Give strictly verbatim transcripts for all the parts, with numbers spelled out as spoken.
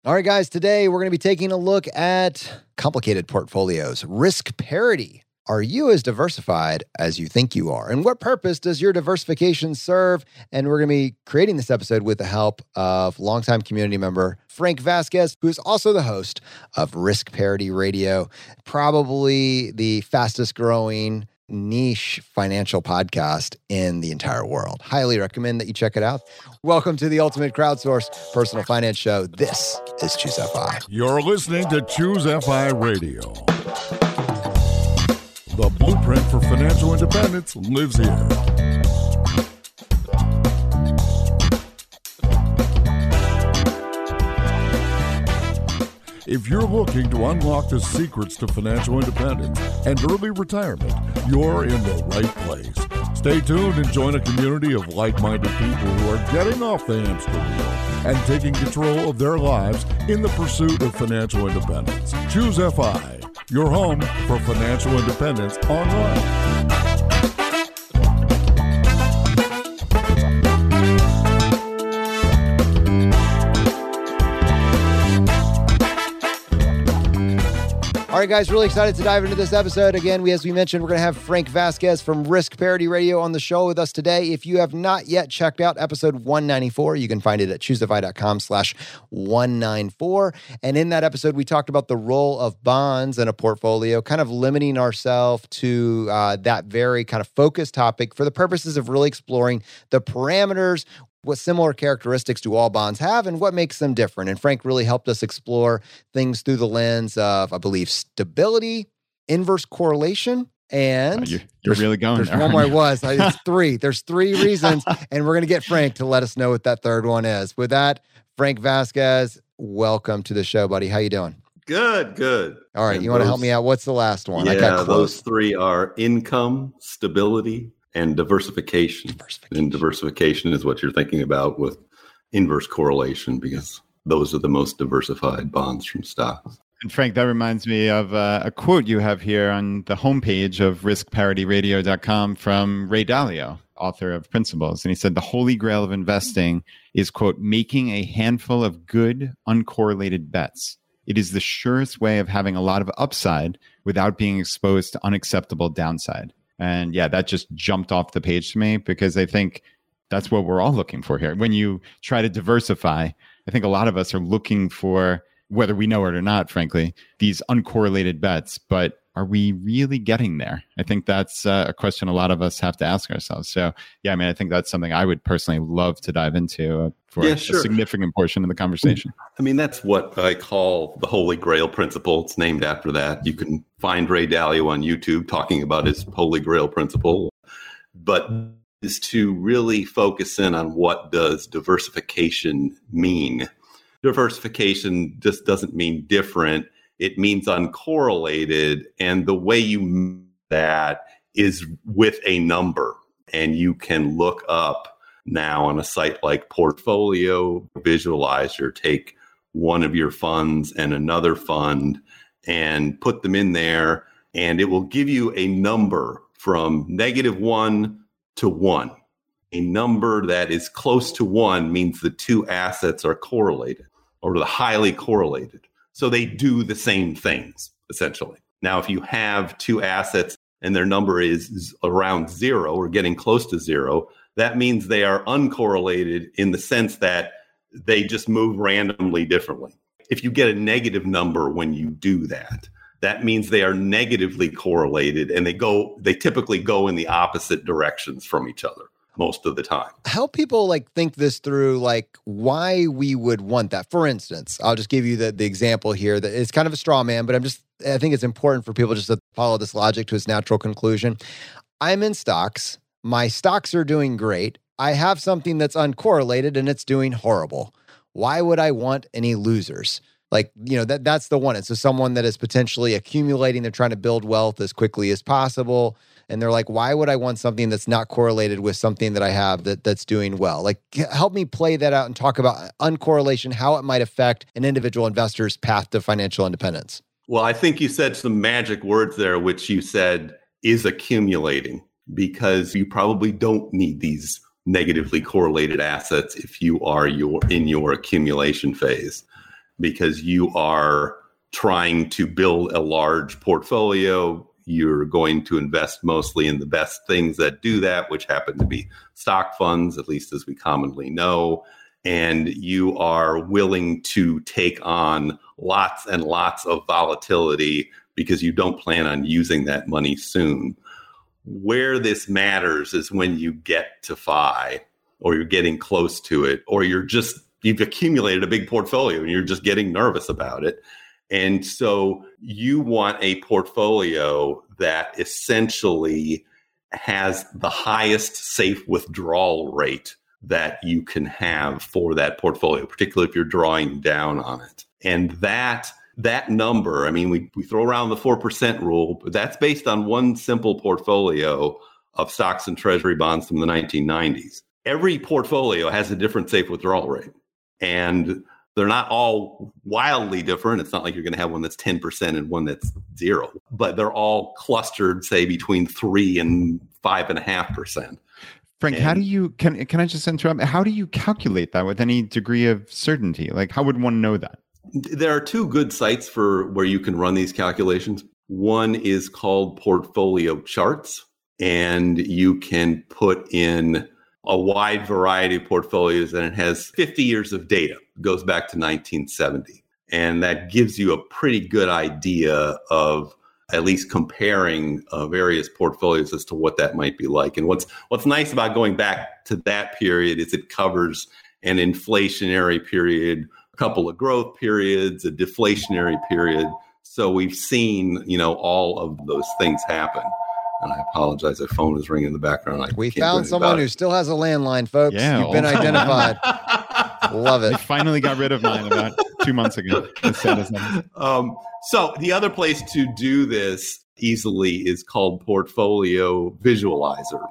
All right, guys, today we're going to be taking a look at complicated portfolios, risk parity. Are you as diversified as you think you are? And what purpose does your diversification serve? And we're going to be creating this episode with the help of longtime community member Frank Vasquez, who is also the host of Risk Parity Radio, probably the fastest growing niche financial podcast in the entire world. Highly recommend that you check it out. Welcome to the Ultimate Crowdsourced Personal Finance Show. This is Choose F I. You're listening to Choose F I Radio. The blueprint for financial independence lives here. If you're looking to unlock the secrets to financial independence and early retirement, you're in the right place. Stay tuned and join a community of like-minded people who are getting off the hamster wheel and taking control of their lives in the pursuit of financial independence. Choose F I, your home for financial independence online. All right, guys, really excited to dive into this episode. Again, we, as we mentioned, we're going to have Frank Vasquez from Risk Parity Radio on the show with us today. If you have not yet checked out episode one ninety-four, you can find it at choosefi.com slash 194. And in that episode, we talked about the role of bonds in a portfolio, kind of limiting ourselves to uh, that very kind of focused topic for the purposes of really exploring the parameters. What similar characteristics do all bonds have and what makes them different? And Frank really helped us explore things through the lens of, I believe, stability, inverse correlation, and... Oh, you're you're really going There's there. one more I was. It's three. There's three reasons, and we're going to get Frank to let us know what that third one is. With that, Frank Vasquez, welcome to the show, buddy. How you doing? Good, good. All right, and you want to those, help me out? What's the last one? Yeah, I got close. Those three are income, stability, and diversification. diversification. And diversification is what you're thinking about with inverse correlation, because those are the most diversified bonds from stocks. And Frank, that reminds me of uh, a quote you have here on the homepage of risk parity radio dot com from Ray Dalio, author of Principles. And he said, the holy grail of investing is, quote, making a handful of good, uncorrelated bets. It is the surest way of having a lot of upside without being exposed to unacceptable downside. And yeah, that just jumped off the page to me because I think that's what we're all looking for here. When you try to diversify, I think a lot of us are looking for, whether we know it or not, frankly, these uncorrelated bets. But are we really getting there? I think that's uh, a question a lot of us have to ask ourselves. So yeah, I mean, I think that's something I would personally love to dive into uh, for yeah, a, sure. a significant portion of the conversation. I mean, that's what I call the Holy Grail principle. It's named after that. You can find Ray Dalio on YouTube talking about his Holy Grail principle, but is to really focus in on what does diversification mean. Diversification just doesn't mean different. It means uncorrelated. And the way you mean that is with a number. And you can look up now on a site like Portfolio Visualizer, take one of your funds and another fund and put them in there. And it will give you a number from negative one to one. A number that is close to one means the two assets are correlated or the highly correlated. So they do the same things, essentially. Now, if you have two assets and their number is around zero or getting close to zero, that means they are uncorrelated in the sense that they just move randomly differently. If you get a negative number when you do that, that means they are negatively correlated and they go, they typically go in the opposite directions from each other most of the time. Help people like think this through, like why we would want that. For instance, I'll just give you the, the example here that it's kind of a straw man, but I'm just, I think it's important for people just to follow this logic to its natural conclusion. I'm in stocks. My stocks are doing great. I have something that's uncorrelated and it's doing horrible. Why would I want any losers? Like, you know, that that's the one. It's so someone that is potentially accumulating. They're trying to build wealth as quickly as possible. And they're like, why would I want something that's not correlated with something that I have that that's doing well? Like, help me play that out and talk about uncorrelation, how it might affect an individual investor's path to financial independence. Well, I think you said some magic words there, which you said is accumulating, because you probably don't need these negatively correlated assets if you are your in your accumulation phase. because you are trying to build a large portfolio. You're going to invest mostly in the best things that do that, which happen to be stock funds, at least as we commonly know. And you are willing to take on lots and lots of volatility because you don't plan on using that money soon. Where this matters is when you get to F I, or you're getting close to it, or you're just, you've accumulated a big portfolio and you're just getting nervous about it. And so you want a portfolio that essentially has the highest safe withdrawal rate that you can have for that portfolio, particularly if you're drawing down on it. And that that number, I mean, we, we throw around the four percent rule, but that's based on one simple portfolio of stocks and treasury bonds from the nineteen nineties. Every portfolio has a different safe withdrawal rate. And they're not all wildly different. It's not like you're going to have one that's ten percent and one that's zero, but they're all clustered, say, between three and five and a half percent. Frank, and how do you, can, can I just interrupt? How do you calculate that with any degree of certainty? Like, how would one know that? There are two good sites for where you can run these calculations. One is called Portfolio Charts, and you can put in a wide variety of portfolios, and it has fifty years of data. It goes back to nineteen seventy. And that gives you a pretty good idea of at least comparing uh, various portfolios as to what that might be like. And what's what's nice about going back to that period is it covers an inflationary period, a couple of growth periods, a deflationary period. So we've seen, you know, all of those things happen. And I apologize, the phone is ringing in the background. I we found someone who still has a landline, folks. Yeah, You've been identified. Love it. I finally got rid of mine about two months ago. Um, so the other place to do this easily is called Portfolio Visualizer.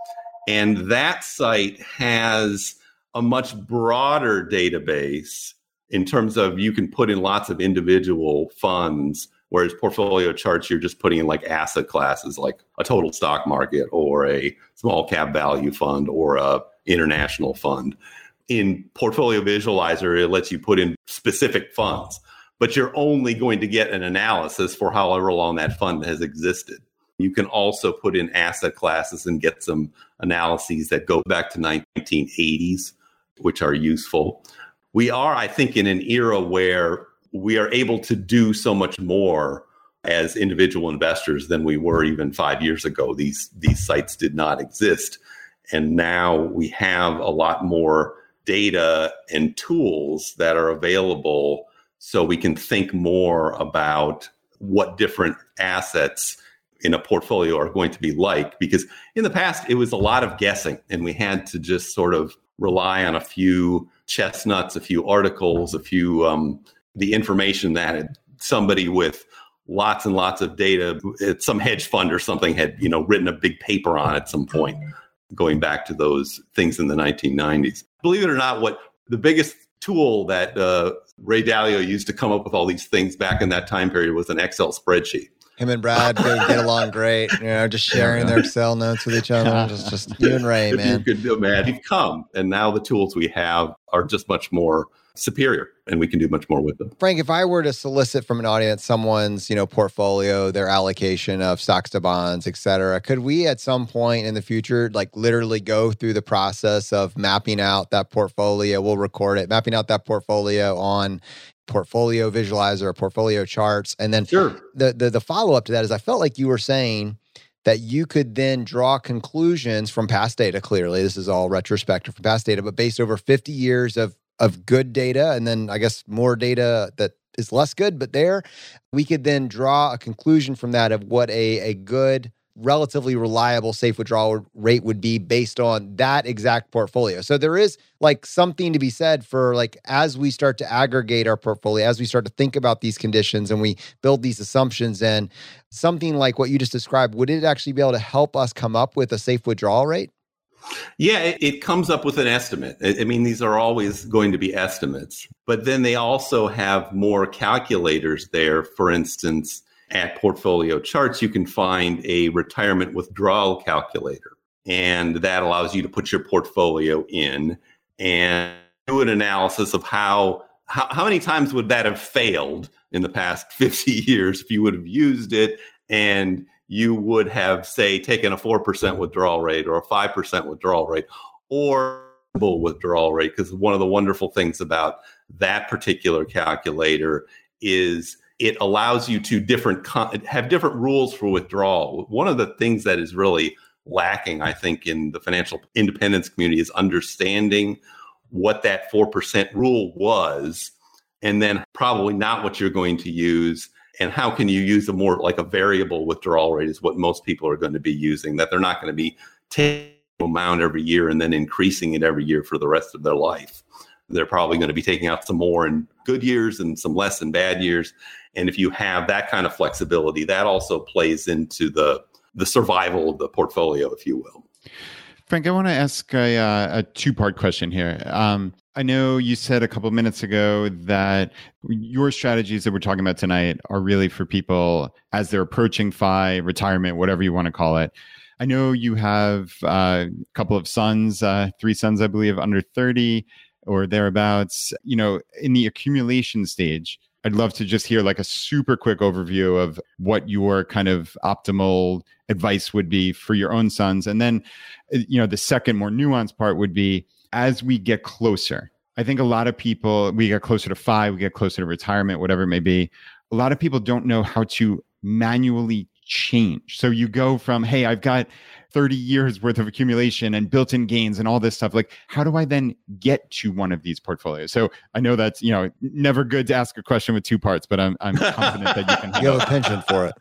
And that site has a much broader database in terms of you can put in lots of individual funds, whereas Portfolio Charts, you're just putting in like asset classes, like a total stock market or a small cap value fund or a international fund. In Portfolio Visualizer, it lets you put in specific funds, but you're only going to get an analysis for however long that fund has existed. You can also put in asset classes and get some analyses that go back to nineteen eighties, which are useful. We are, I think, in an era where we are able to do so much more as individual investors than we were even five years ago. These, these sites did not exist. And now we have a lot more data and tools that are available so we can think more about what different assets in a portfolio are going to be like. Because in the past, it was a lot of guessing, and we had to just sort of rely on a few chestnuts, a few articles, a few um, the information that somebody with lots and lots of data, some hedge fund or something had, you know, written a big paper on at some point, going back to those things in the nineteen nineties. Believe it or not, what the biggest tool that uh, Ray Dalio used to come up with all these things back in that time period was an Excel spreadsheet. Him and Brad get, get along great, you know, just sharing their Excel notes with each other. Just, just you and Ray, man. If you could imagine, you've come, and now the tools we have are just much more superior, and we can do much more with them. Frank, if I were to solicit from an audience someone's, you know, portfolio, their allocation of stocks to bonds, et cetera, could we at some point in the future, like literally go through the process of mapping out that portfolio? We'll record it, mapping out that portfolio on Portfolio Visualizer or Portfolio Charts. And then sure. the, the, the follow-up to that is I felt like you were saying that you could then draw conclusions from past data. Clearly, this is all retrospective from past data, but based over fifty years of of good data, and then I guess more data that is less good, but there, we could then draw a conclusion from that of what a, a good, relatively reliable safe withdrawal rate would be based on that exact portfolio. So there is like something to be said for like, as we start to aggregate our portfolio, as we start to think about these conditions and we build these assumptions, and something like what you just described, would it actually be able to help us come up with a safe withdrawal rate? Yeah, it, it comes up with an estimate. I, I mean, these are always going to be estimates, but then they also have more calculators there. For instance, at Portfolio Charts, you can find a retirement withdrawal calculator, and that allows you to put your portfolio in and do an analysis of how how, how many times would that have failed in the past fifty years if you would have used it and you would have, say, taken a four percent withdrawal rate or a five percent withdrawal rate or withdrawal rate? Because one of the wonderful things about that particular calculator is it allows you to different have different rules for withdrawal. One of the things that is really lacking, I think, in the financial independence community is understanding what that four percent rule was, and then probably not what you're going to use. And how can you use a more like a variable withdrawal rate is what most people are going to be using, that they're not going to be taking an amount every year and then increasing it every year for the rest of their life. They're probably going to be taking out some more in good years and some less in bad years. And if you have that kind of flexibility, that also plays into the the survival of the portfolio, if you will. Frank, I want to ask a, uh, a two-part question here. Um, I know you said a couple of minutes ago that your strategies that we're talking about tonight are really for people as they're approaching F I, retirement, whatever you want to call it. I know you have uh, a couple of sons, uh, three sons, I believe, under thirty or thereabouts. You know, in the accumulation stage, I'd love to just hear like a super quick overview of what your kind of optimal advice would be for your own sons. And then, you know, the second more nuanced part would be as we get closer. I think a lot of people, we get closer to five, we get closer to retirement, whatever it may be. A lot of people don't know how to manually change. So you go from, hey, I've got thirty years worth of accumulation and built-in gains and all this stuff. Like, how do I then get to one of these portfolios? So I know that's, you know, never good to ask a question with two parts, but I'm I'm confident that you can. You have a penchant for it.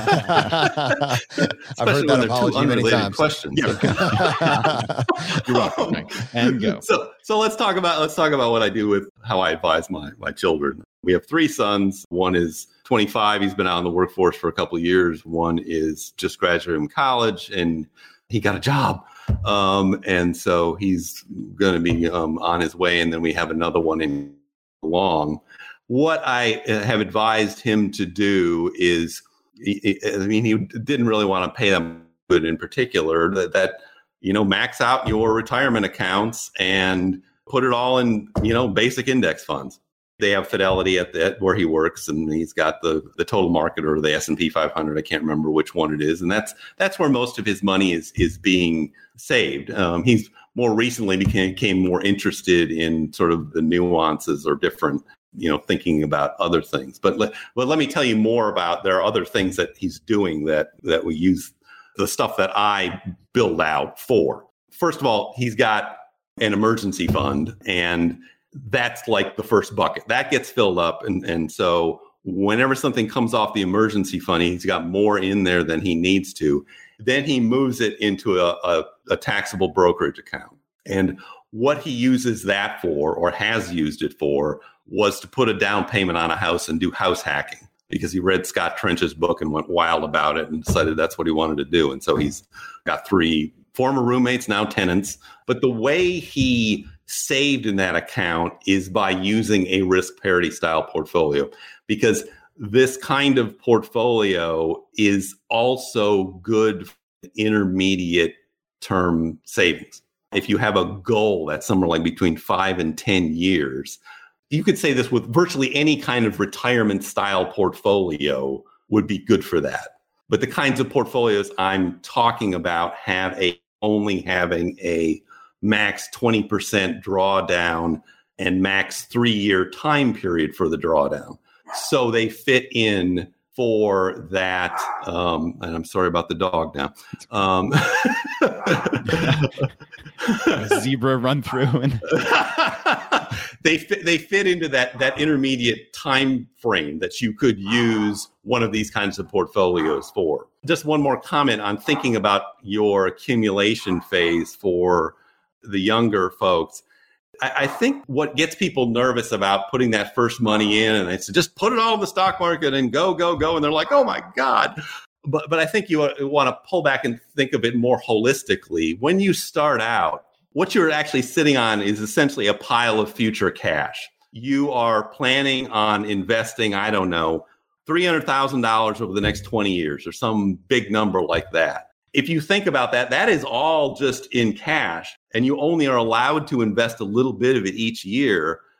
I've heard that apology many times. Questions. Yeah. You're welcome. Frank. And go. So so let's talk about let's talk about what I do with how I advise my my children. We have three sons. One is twenty-five. He's been out in the workforce for a couple of years. One is just graduated from college and he got a job. Um, and so he's going to be um, on his way. And then we have another one in along. What I have advised him to do is, I mean, he didn't really want to pay them good in particular, that, that, you know, max out your retirement accounts and put it all in, you know, basic index funds. They have Fidelity at the, where he works, and he's got the the total market or the S and P five hundred. I can't remember which one it is, and that's that's where most of his money is is being saved. Um, he's more recently became, became more interested in sort of the nuances or different, you know, thinking about other things. But let, but let me tell you more about, there are other things that he's doing that that we use the stuff that I build out for. First of all, he's got an emergency fund, and that's like the first bucket that gets filled up. And, and so whenever something comes off the emergency fund, he's got more in there than he needs to. Then he moves it into a, a, a taxable brokerage account. And what he uses that for, or has used it for, was to put a down payment on a house and do house hacking, because he read Scott Trench's book and went wild about it and decided that's what he wanted to do. And so he's got three former roommates, now tenants. But the way he saved in that account is by using a risk parity style portfolio, because this kind of portfolio is also good for intermediate term savings. If you have a goal that's somewhere like between five and ten years, you could say this with virtually any kind of retirement style portfolio would be good for that. But the kinds of portfolios I'm talking about have a only having a max twenty percent drawdown and max three-year time period for the drawdown. So they fit in for that. Um, and I'm sorry about the dog now. Um, a zebra run through. And they fit, they fit into that, that intermediate time frame that you could use one of these kinds of portfolios for. Just one more comment on thinking about your accumulation phase for the younger folks. I, I think what gets people nervous about putting that first money in, and they say, just put it all in the stock market and go, go, go. And they're like, oh my God. But, but I think you want to pull back and think of it more holistically. When you start out, what you're actually sitting on is essentially a pile of future cash. You are planning on investing, I don't know, three hundred thousand dollars over the next twenty years or some big number like that. If you think about that, that is all just in cash, and you only are allowed to invest a little bit of it each year.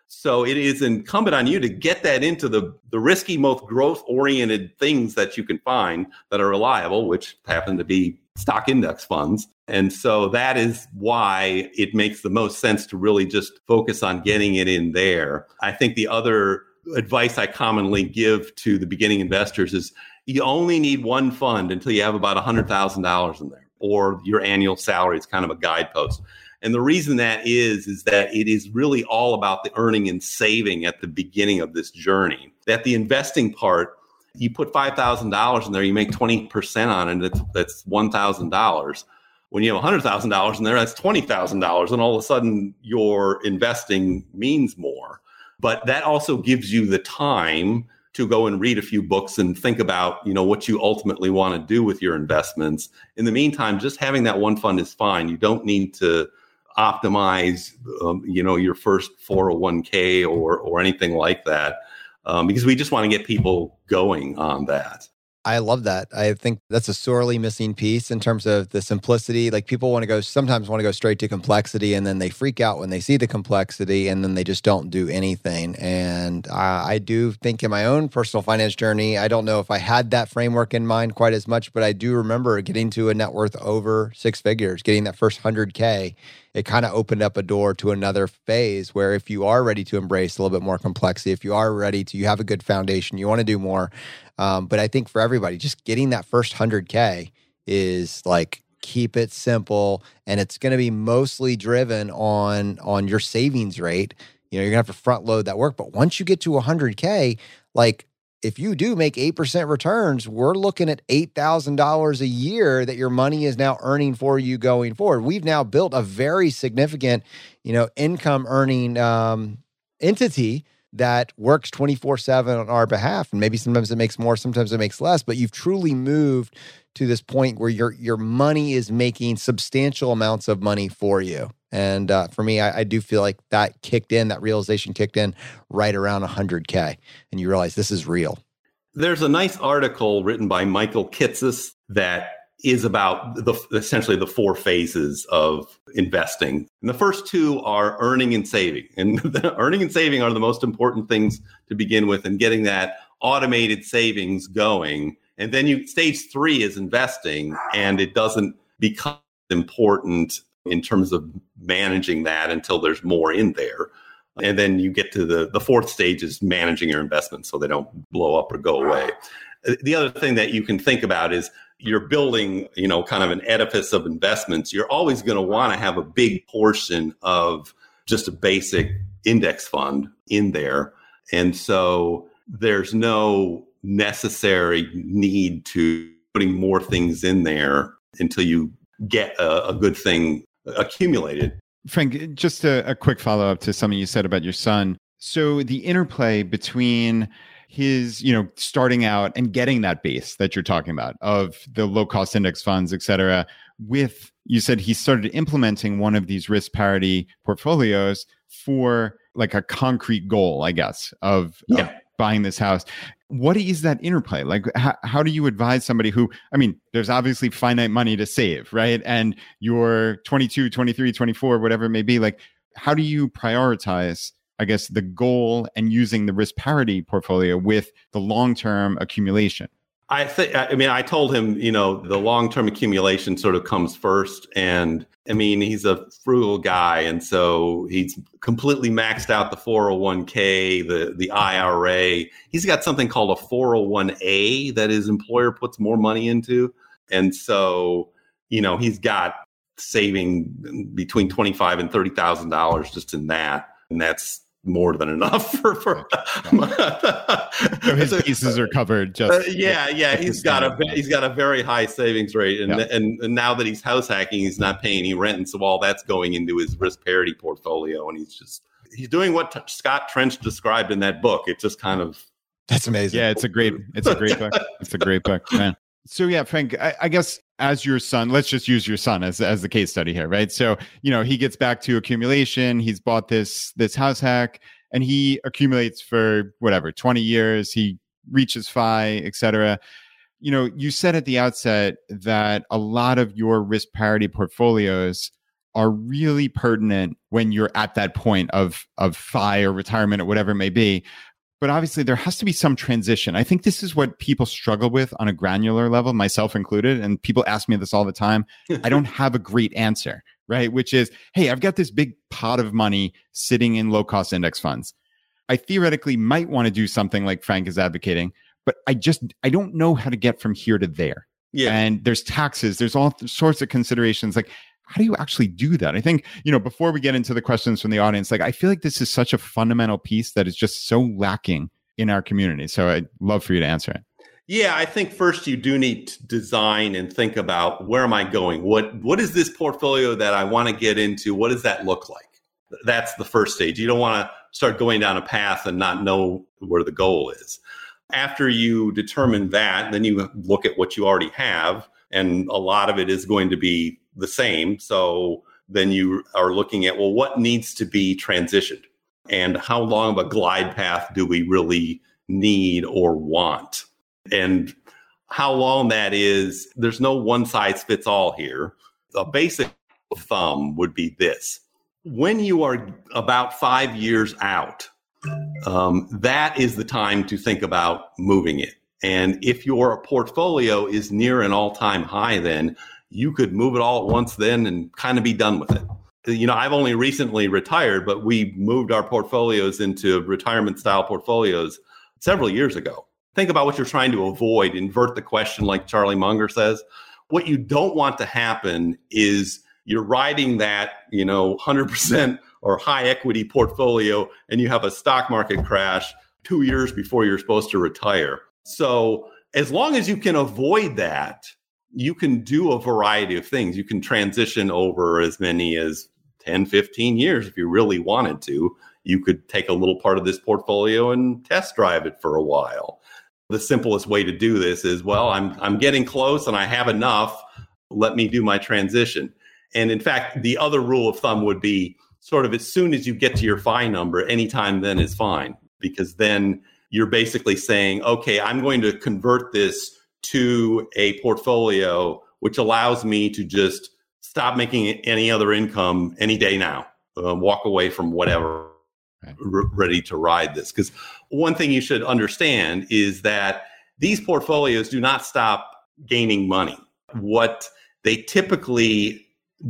So it is incumbent on you to get that into the, the risky, most growth-oriented things that you can find that are reliable, which happen to be stock index funds. And so that is why it makes the most sense to really just focus on getting it in there. I think the other advice I commonly give to the beginning investors is you only need one fund until you have about one hundred thousand dollars in there, or your annual salary is kind of a guidepost. And the reason that is, is that it is really all about the earning and saving at the beginning of this journey. That the investing part, you put five thousand dollars in there, you make twenty percent on it, that's, that's one thousand dollars. When you have one hundred thousand dollars in there, that's twenty thousand dollars. And all of a sudden, your investing means more. But that also gives you the time to go and read a few books and think about, you know, what you ultimately want to do with your investments. In the meantime, just having that one fund is fine. You don't need to optimize, um, you know, your first four oh one k or or anything like that, um, because we just want to get people going on that. I love that. I think that's a sorely missing piece in terms of the simplicity. Like people want to go, sometimes want to go straight to complexity, and then they freak out when they see the complexity, and then they just don't do anything. And uh, I do think in my own personal finance journey, I don't know if I had that framework in mind quite as much, but I do remember getting to a net worth over six figures, getting that first one hundred K. It kind of opened up a door to another phase where if you are ready to embrace a little bit more complexity, if you are ready to, you have a good foundation, you want to do more. Um, but I think for everybody, just getting that first one hundred K is like, keep it simple. And it's going to be mostly driven on, on your savings rate. You know, you're going to have to front load that work. But once you get to one hundred K, like if you do make eight percent returns, we're looking at eight thousand dollars a year that your money is now earning for you going forward. We've now built a very significant, you know, income earning um, entity that works twenty-four seven on our behalf. And maybe sometimes it makes more, sometimes it makes less, but you've truly moved to this point where your your money is making substantial amounts of money for you. And uh, for me, I, I do feel like that kicked in, that realization kicked in right around one hundred K. And you realize this is real. There's a nice article written by Michael Kitces that is about the essentially the four phases of investing. And the first two are earning and saving. And the earning and saving are the most important things to begin with, and getting that automated savings going. And then you stage three is investing, and it doesn't become important in terms of managing that until there's more in there. And then you get to the, the fourth stage is managing your investments so they don't blow up or go away. The other thing that you can think about is you're building, you know, kind of an edifice of investments. You're always going to want to have a big portion of just a basic index fund in there. And so there's no necessary need to putting more things in there until you get a, a good thing accumulated. Frank, just a, a quick follow-up to something you said about your son. So the interplay between his, you know, starting out and getting that base that you're talking about of the low-cost index funds, et cetera, with, you said he started implementing one of these risk parity portfolios for like a concrete goal, I guess, of, yeah. of buying this house. What is that interplay? Like, how, how do you advise somebody who, I mean, there's obviously finite money to save, right? And you're twenty-two, twenty-three, twenty-four, whatever it may be. Like, how do you prioritize, I guess, the goal and using the risk parity portfolio with the long-term accumulation? I think, I mean, I told him, you know, the long-term accumulation sort of comes first. And I mean, he's a frugal guy. And so he's completely maxed out the four oh one k, the, the I R A. He's got something called a four oh one a that his employer puts more money into. And so, you know, he's got saving between twenty-five thousand dollars and thirty thousand dollars just in that. And that's more than enough for, for so his pieces are covered. Just uh, yeah, yeah. He's got a he's got a very high savings rate, and, yeah. and and now that he's house hacking, he's not paying any rent, and so all that's going into his risk parity portfolio, and he's just he's doing what t- Scott Trench described in that book. It just kind of that's amazing. Yeah, it's a great it's a great book. It's a great book, man. So yeah, Frank, I, I guess as your son, let's just use your son as as the case study here, right? So, you know, he gets back to accumulation. He's bought this this house hack, and he accumulates for whatever twenty years. He reaches F I, et cetera. You know, you said at the outset that a lot of your risk parity portfolios are really pertinent when you're at that point of of F I or retirement or whatever it may be. But obviously, there has to be some transition. I think this is what people struggle with on a granular level, myself included. And people ask me this all the time. I don't have a great answer, right? Which is, hey, I've got this big pot of money sitting in low-cost index funds. I theoretically might want to do something like Frank is advocating, but I just, I don't know how to get from here to there. Yeah. And there's taxes, there's all sorts of considerations. Like, how do you actually do that? I think, you know, before we get into the questions from the audience, like, I feel like this is such a fundamental piece that is just so lacking in our community. So I'd love for you to answer it. Yeah, I think first you do need to design and think about, where am I going? What What is this portfolio that I want to get into? What does that look like? That's the first stage. You don't want to start going down a path and not know where the goal is. After you determine that, then you look at what you already have, and a lot of it is going to be the same. So then you are looking at, well, what needs to be transitioned, and how long of a glide path do we really need or want? And how long that is, there's no one size fits all here. A basic thumb would be this. When you are about five years out, um, that is the time to think about moving it. And if your portfolio is near an all-time high, then you could move it all at once then and kind of be done with it. You know, I've only recently retired, but we moved our portfolios into retirement style portfolios several years ago. Think about what you're trying to avoid. Invert the question, like Charlie Munger says. What you don't want to happen is you're riding that, you know, one hundred percent or high equity portfolio, and you have a stock market crash two years before you're supposed to retire. So as long as you can avoid that, you can do a variety of things. You can transition over as many as ten, fifteen years if you really wanted to. You could take a little part of this portfolio and test drive it for a while. The simplest way to do this is, well, I'm I'm getting close and I have enough. Let me do my transition. And in fact, the other rule of thumb would be sort of, as soon as you get to your F I number, anytime then is fine, because then you're basically saying, okay, I'm going to convert this to a portfolio which allows me to just stop making any other income any day now, uh, walk away from whatever, right. r- ready to ride this. Because one thing you should understand is that these portfolios do not stop gaining money. What they typically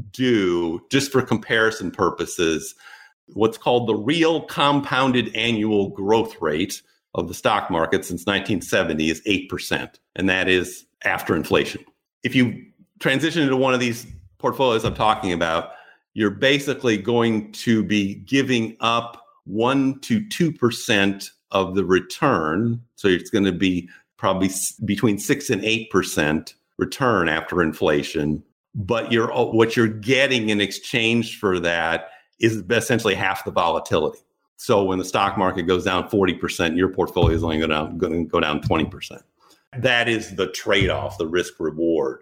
do, just for comparison purposes, what's called the real compounded annual growth rate of the stock market since nineteen seventy is eight percent. And that is after inflation. If you transition into one of these portfolios I'm talking about, you're basically going to be giving up one to two percent of the return. So it's going to be probably between six and eight percent return after inflation. But you're, what you're getting in exchange for that is essentially half the volatility. So when the stock market goes down forty percent, your portfolio is only going to, going to go down twenty percent. That is the trade-off, the risk reward.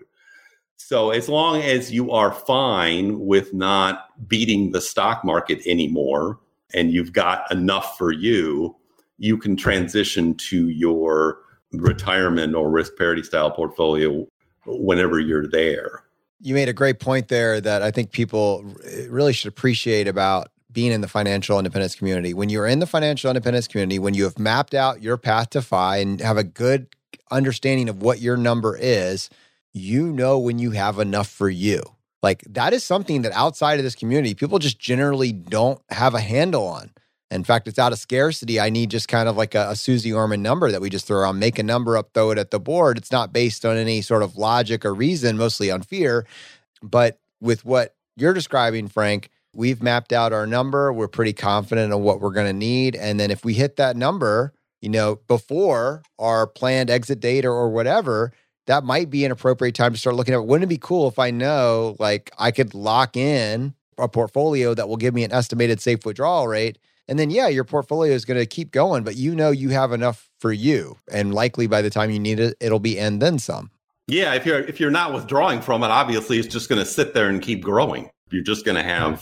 So as long as you are fine with not beating the stock market anymore, and you've got enough for you, you can transition to your retirement or risk parity style portfolio whenever you're there. You made a great point there that I think people really should appreciate about being in the financial independence community. When you're in the financial independence community, when you have mapped out your path to F I and have a good understanding of what your number is, you know when you have enough for you. Like, that is something that outside of this community, people just generally don't have a handle on. In fact, it's out of scarcity. I need just kind of like a, a Susie Orman number that we just throw around, make a number up, throw it at the board. It's not based on any sort of logic or reason, mostly on fear. But with what you're describing, Frank, we've mapped out our number. We're pretty confident of what we're going to need. And then if we hit that number, you know, before our planned exit date or, or whatever, that might be an appropriate time to start looking at it. Wouldn't it be cool if I know, like, I could lock in a portfolio that will give me an estimated safe withdrawal rate? And then, yeah, your portfolio is going to keep going, but you know you have enough for you. And likely by the time you need it, it'll be and then some. Yeah, if you're if you're not withdrawing from it, obviously it's just going to sit there and keep growing. You're just going to have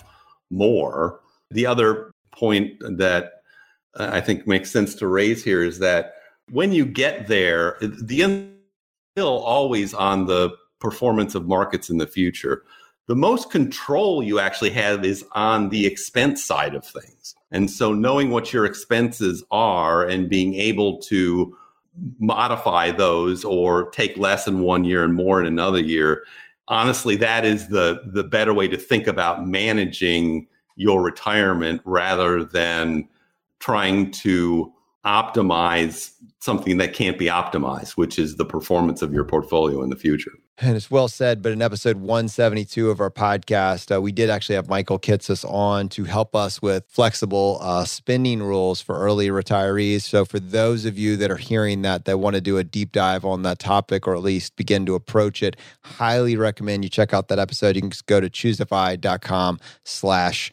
more. The other point that I think makes sense to raise here is that when you get there, the end is still always on the performance of markets in the future. the most control you actually have is on the expense side of things. And so knowing what your expenses are and being able to modify those or take less in one year and more in another year, honestly, that is the the better way to think about managing your retirement rather than trying to optimize something that can't be optimized, which is the performance of your portfolio in the future. And it's well said, but in episode one seventy-two of our podcast, uh, we did actually have Michael Kitces on to help us with flexible uh, spending rules for early retirees. So for those of you that are hearing that, that want to do a deep dive on that topic or at least begin to approach it, highly recommend you check out that episode. You can just go to choosify.com slash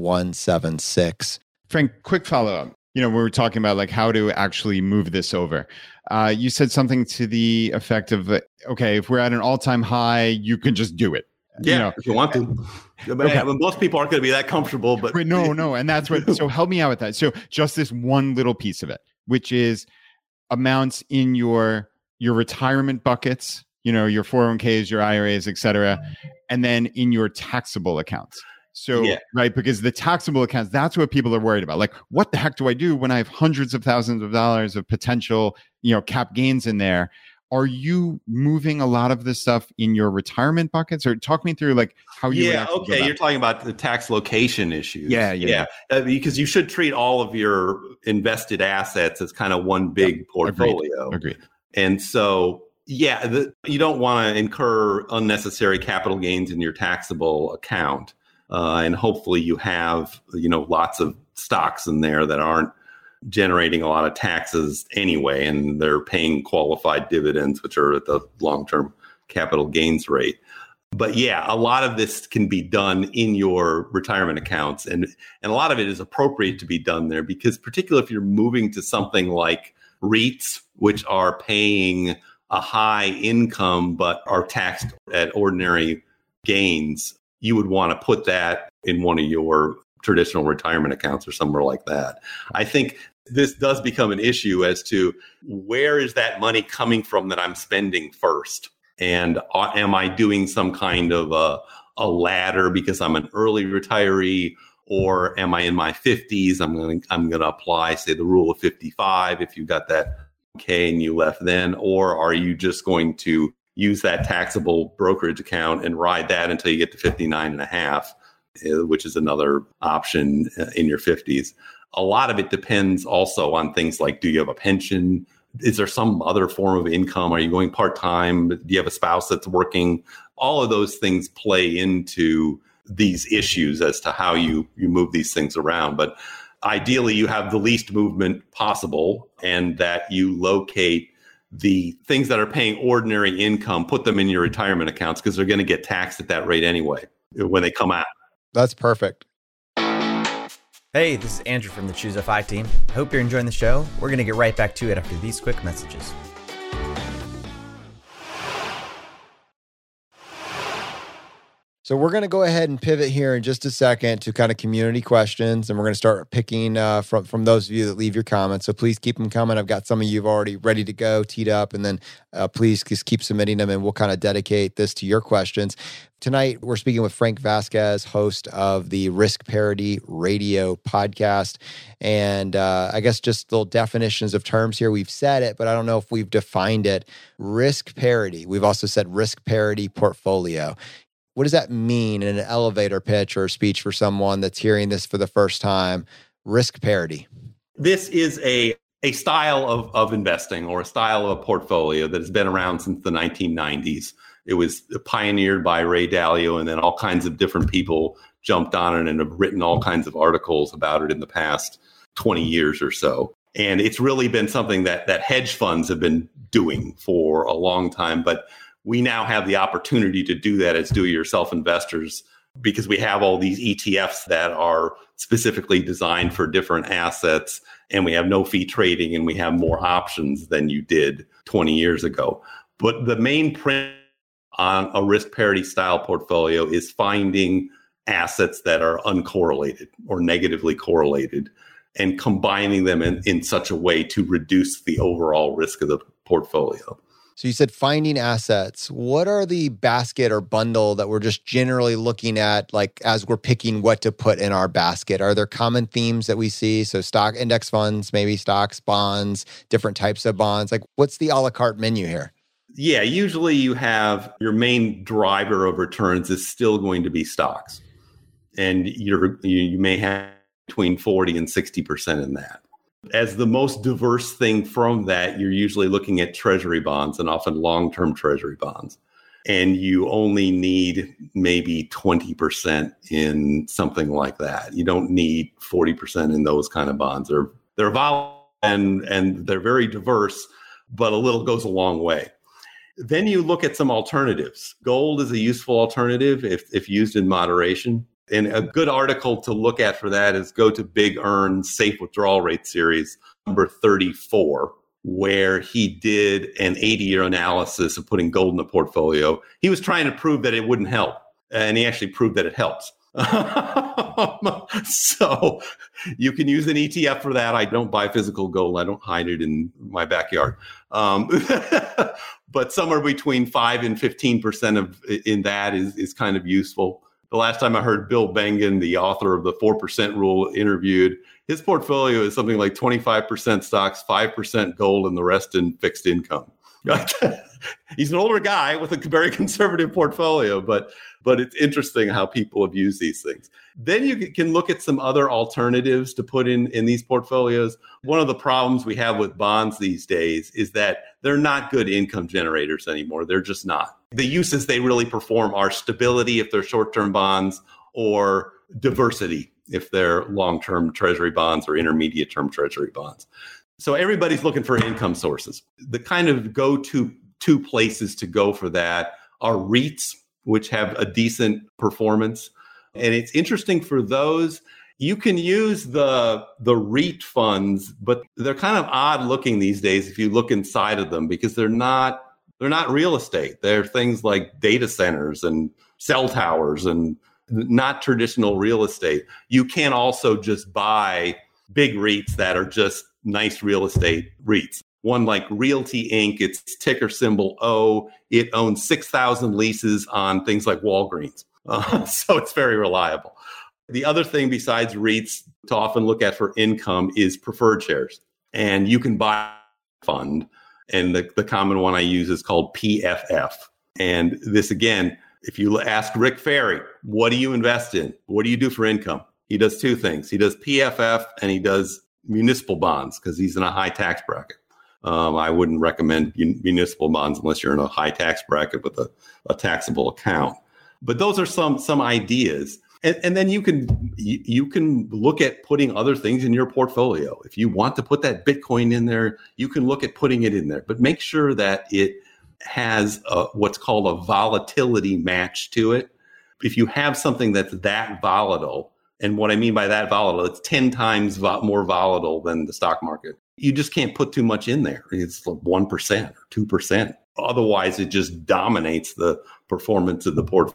176. Frank, quick follow-up. You know, we were talking about like how to actually move this over. Uh, you said something to the effect of, uh, okay, if we're at an all-time high, you can just do it. Yeah, you know? if you want to. Okay. Most people aren't going to be that comfortable, but Wait, no, no, and that's what. So help me out with that. So just this one little piece of it, which is amounts in your your retirement buckets. You know, your four oh one k's, your I R As, et cetera, and then in your taxable accounts. So, yeah. right, because the taxable accounts, that's what people are worried about. Like, what the heck do I do when I have hundreds of thousands of dollars of potential, you know, cap gains in there? Are you moving a lot of this stuff in your retirement buckets, or talk me through like how you? Yeah, okay. You're talking about the tax location issues. Yeah, yeah. yeah. Uh, because you should treat all of your invested assets as kind of one big yep. portfolio. Agreed. Agreed. And so, yeah, the, you don't want to incur unnecessary capital gains in your taxable account. Uh, and hopefully you have, you know, lots of stocks in there that aren't generating a lot of taxes anyway, and they're paying qualified dividends, which are at the long-term capital gains rate. But yeah, a lot of this can be done in your retirement accounts, and, and a lot of it is appropriate to be done there because particularly if you're moving to something like REITs, which are paying a high income but are taxed at ordinary gains, you would want to put that in one of your traditional retirement accounts or somewhere like that. I think this does become an issue as to where is that money coming from that I'm spending first? And am I doing some kind of a, a ladder because I'm an early retiree, or am I in my fifties? I'm going to I'm going to apply, say, the rule of fifty-five if you got that K and you left then, or are you just going to use that taxable brokerage account and ride that until you get to fifty-nine and a half, which is another option in your fifties. A lot of it depends also on things like, do you have a pension? Is there some other form of income? Are you going part-time? Do you have a spouse that's working? All of those things play into these issues as to how you, you move these things around. But ideally, you have the least movement possible and that you locate the things that are paying ordinary income, put them in your retirement accounts because they're going to get taxed at that rate anyway when they come out. That's perfect. Hey, this is Andrew from the ChooseFI team. I hope you're enjoying the show. We're going to get right back to it after these quick messages. So we're going to go ahead and pivot here in just a second to kind of community questions, and we're going to start picking uh, from, from those of you that leave your comments. So please keep them coming. I've got some of you already ready to go, teed up, and then uh, please just keep submitting them, and we'll kind of dedicate this to your questions. Tonight, we're speaking with Frank Vasquez, host of the Risk Parity Radio podcast. And uh, I guess just little definitions of terms here. We've said it, but I don't know if we've defined it. Risk parity. We've also said risk parity portfolio. What does that mean in an elevator pitch or speech for someone that's hearing this for the first time? Risk parity. This is a, a style of, of investing or a style of a portfolio that has been around since the nineteen nineties. It was pioneered by Ray Dalio, and then all kinds of different people jumped on it and have written all kinds of articles about it in the past twenty years or so. And it's really been something that, that hedge funds have been doing for a long time. But we now have the opportunity to do that as do-it-yourself investors because we have all these E T Fs that are specifically designed for different assets, and we have no fee trading, and we have more options than you did twenty years ago. But the main print on a risk parity style portfolio is finding assets that are uncorrelated or negatively correlated and combining them in, in such a way to reduce the overall risk of the portfolio. So you said finding assets. What are the basket or bundle that we're just generally looking at, like as we're picking what to put in our basket? Are there common themes that we see? So stock index funds, maybe stocks, bonds, different types of bonds. Like what's the a la carte menu here? Yeah, usually you have your main driver of returns is still going to be stocks. And you're, you, you may have between forty and sixty percent in that. As the most diverse thing from that, you're usually looking at treasury bonds and often long-term treasury bonds. And you only need maybe twenty percent in something like that. You don't need forty percent in those kind of bonds. They're, they're volatile and, and they're very diverse, but a little goes a long way. Then you look at some alternatives. Gold is a useful alternative if, if used in moderation. And a good article to look at for that is go to Big Earn's Safe Withdrawal Rate series, number thirty-four, where he did an eighty-year analysis of putting gold in a portfolio. He was trying to prove that it wouldn't help, and he actually proved that it helps. So you can use an E T F for that. I don't buy physical gold. I don't hide it in my backyard. Um, but somewhere between five and fifteen percent of in that is, is kind of useful. The last time I heard Bill Bengen, the author of the four percent Rule, interviewed, his portfolio is something like twenty-five percent stocks, five percent gold, and the rest in fixed income. He's an older guy with a very conservative portfolio, but but it's interesting how people have used these things. Then you can look at some other alternatives to put in, in these portfolios. One of the problems we have with bonds these days is that they're not good income generators anymore. They're just not. The uses they really perform are stability if they're short-term bonds, or diversity if they're long-term treasury bonds or intermediate-term treasury bonds. So everybody's looking for income sources. The kind of go-to two places to go for that are REITs, which have a decent performance. And it's interesting for those. You can use the the REIT funds, but they're kind of odd looking these days if you look inside of them, because they're not they're not real estate. They're things like data centers and cell towers and not traditional real estate. You can also just buy big REITs that are just nice real estate REITs. One like Realty Incorporated, its ticker symbol O, it owns six thousand leases on things like Walgreens. Uh, so it's very reliable. The other thing besides REITs to often look at for income is preferred shares. And you can buy a fund. And the, the common one I use is called P F F. And this, again, if you ask Rick Ferri, what do you invest in? What do you do for income? He does two things. He does P F F and he does municipal bonds because he's in a high tax bracket. Um, I wouldn't recommend municipal bonds unless you're in a high tax bracket with a, a taxable account. But those are some some ideas. And, and then you can you, you can look at putting other things in your portfolio. If you want to put that Bitcoin in there, you can look at putting it in there. But make sure that it has a, what's called a volatility match to it. If you have something that's that volatile, and what I mean by that volatile, it's ten times vo- more volatile than the stock market. You just can't put too much in there. It's like one percent or two percent. Otherwise, it just dominates the performance of the portfolio.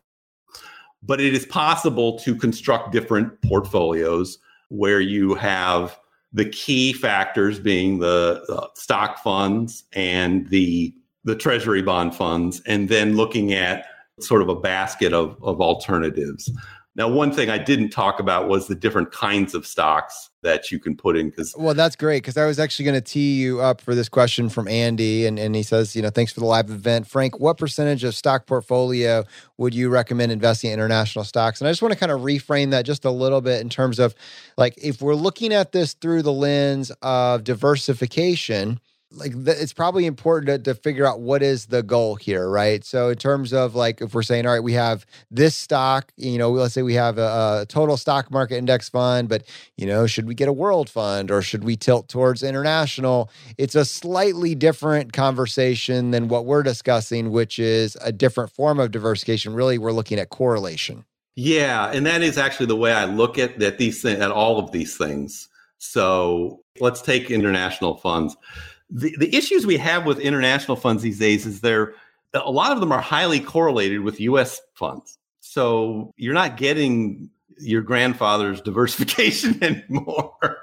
But it is possible to construct different portfolios where you have the key factors being the, the stock funds and the, the treasury bond funds, and then looking at sort of a basket of, of alternatives. Now, one thing I didn't talk about was the different kinds of stocks that you can put in. Because well, that's great, because I was actually going to tee you up for this question from Andy, and, and he says, you know, thanks for the live event. Frank, what percentage of stock portfolio would you recommend investing in international stocks? And I just want to kind of reframe that just a little bit in terms of, like, if we're looking at this through the lens of diversification, like th- it's probably important to, to figure out what is the goal here, right? So in terms of, like, if we're saying, all right, we have this stock, you know, let's say we have a, a total stock market index fund, but, you know, should we get a world fund or should we tilt towards international? It's a slightly different conversation than what we're discussing, which is a different form of diversification. Really, we're looking at correlation. Yeah, and that is actually the way I look at that these th- at all of these things. So let's take international funds. The, the issues we have with international funds these days is they're, a lot of them are highly correlated with U S funds. So you're not getting your grandfather's diversification anymore.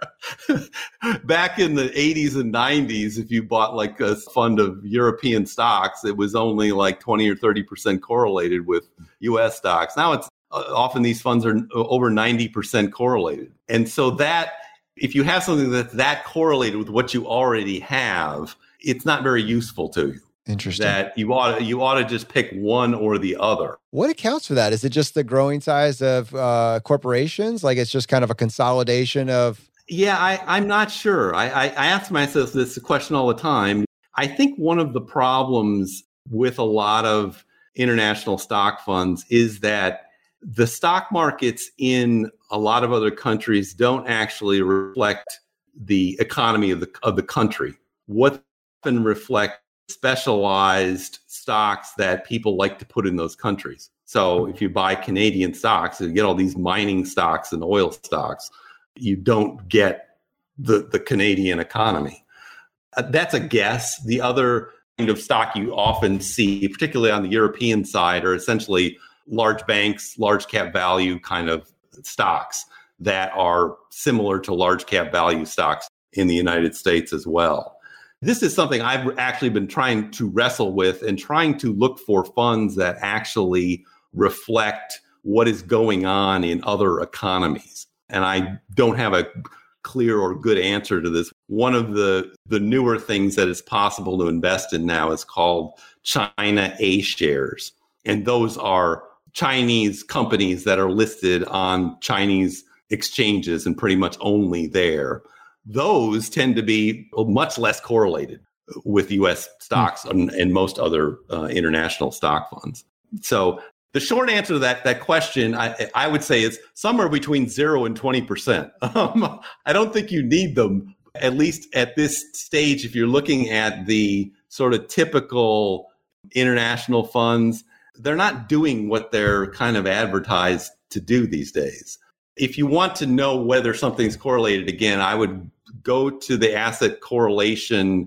Back in the eighties and nineties, if you bought like a fund of European stocks, it was only like twenty or thirty percent correlated with U S stocks. Now it's uh, often these funds are over ninety percent correlated. And so that if you have something that's that correlated with what you already have, it's not very useful to you. Interesting. That you ought to, you ought to just pick one or the other. What accounts for that? Is it just the growing size of uh, corporations? Like it's just kind of a consolidation of... Yeah, I, I'm not sure. I, I, I ask myself this question all the time. I think one of the problems with a lot of international stock funds is that the stock markets in a lot of other countries don't actually reflect the economy of the of the country. What often reflect specialized stocks that people like to put in those countries. So if you buy Canadian stocks, you get all these mining stocks and oil stocks. You don't get the, the Canadian economy. Uh, that's a guess. The other kind of stock you often see, particularly on the European side, are essentially large banks, large cap value kind of stocks that are similar to large cap value stocks in the United States as well. This is something I've actually been trying to wrestle with and trying to look for funds that actually reflect what is going on in other economies. And I don't have a clear or good answer to this. One of the, the newer things that is possible to invest in now is called China A shares. And those are Chinese companies that are listed on Chinese exchanges and pretty much only there. Those tend to be much less correlated with U S stocks and, and most other uh, international stock funds. So the short answer to that, that question, I, I would say is somewhere between zero and twenty percent. Um, I don't think you need them, at least at this stage. If you're looking at the sort of typical international funds, they're not doing what they're kind of advertised to do these days. If you want to know whether something's correlated, again, I would go to the asset correlation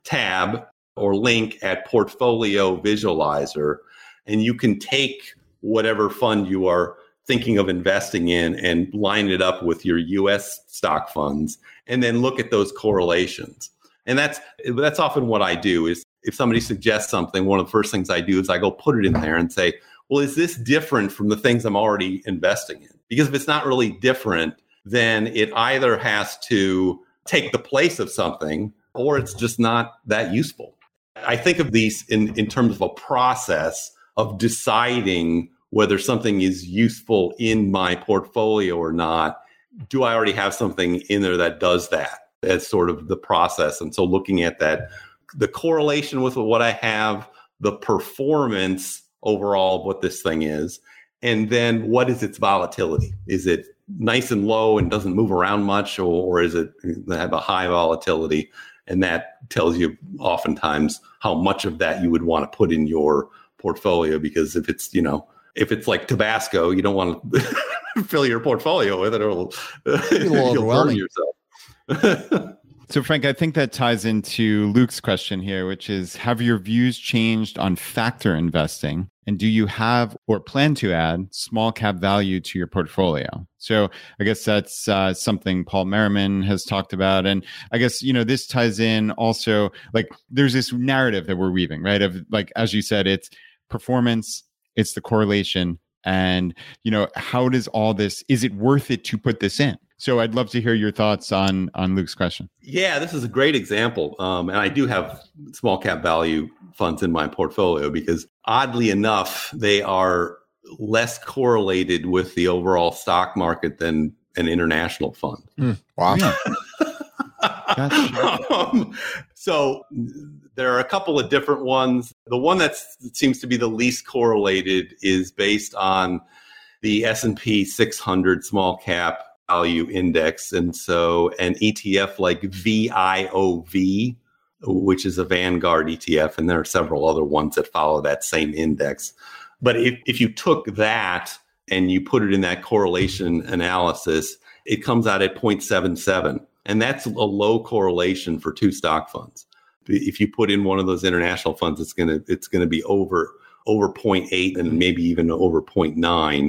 tab or link at Portfolio Visualizer, and you can take whatever fund you are thinking of investing in and line it up with your U S stock funds, and then look at those correlations. And that's that's often what I do is if somebody suggests something, one of the first things I do is I go put it in there and say, well, is this different from the things I'm already investing in? Because if it's not really different, then it either has to take the place of something or it's just not that useful. I think of these in, in terms of a process of deciding whether something is useful in my portfolio or not. Do I already have something in there that does that as sort of the process? And so looking at that, the correlation with what I have, the performance overall of what this thing is, and then what is its volatility? Is it nice and low and doesn't move around much, or, or is it have a high volatility? And that tells you oftentimes how much of that you would want to put in your portfolio, because if it's, you know, if it's like Tabasco, you don't want to fill your portfolio with it, or it'll, you'll burn yourself. So, Frank, I think that ties into Luke's question here, which is, have your views changed on factor investing? And do you have or plan to add small cap value to your portfolio? So I guess that's uh, something Paul Merriman has talked about. And I guess, you know, this ties in also, like, there's this narrative that we're weaving, right? Of, like, as you said, it's performance, it's the correlation. And, you know, how does all this, is it worth it to put this in? So I'd love to hear your thoughts on on Luke's question. Yeah, this is a great example. Um, and I do have small cap value funds in my portfolio because oddly enough, they are less correlated with the overall stock market than an international fund. Mm, wow. Yeah. um, so there are a couple of different ones. The one that's, that seems to be the least correlated is based on the S and P six hundred small cap value index. And so an E T F like V I O V, which is a Vanguard E T F, and there are several other ones that follow that same index. But if, if you took that and you put it in that correlation analysis, it comes out at zero point seven seven. And that's a low correlation for two stock funds. If you put in one of those international funds, it's gonna it's gonna be over over zero point eight and maybe even over zero point nine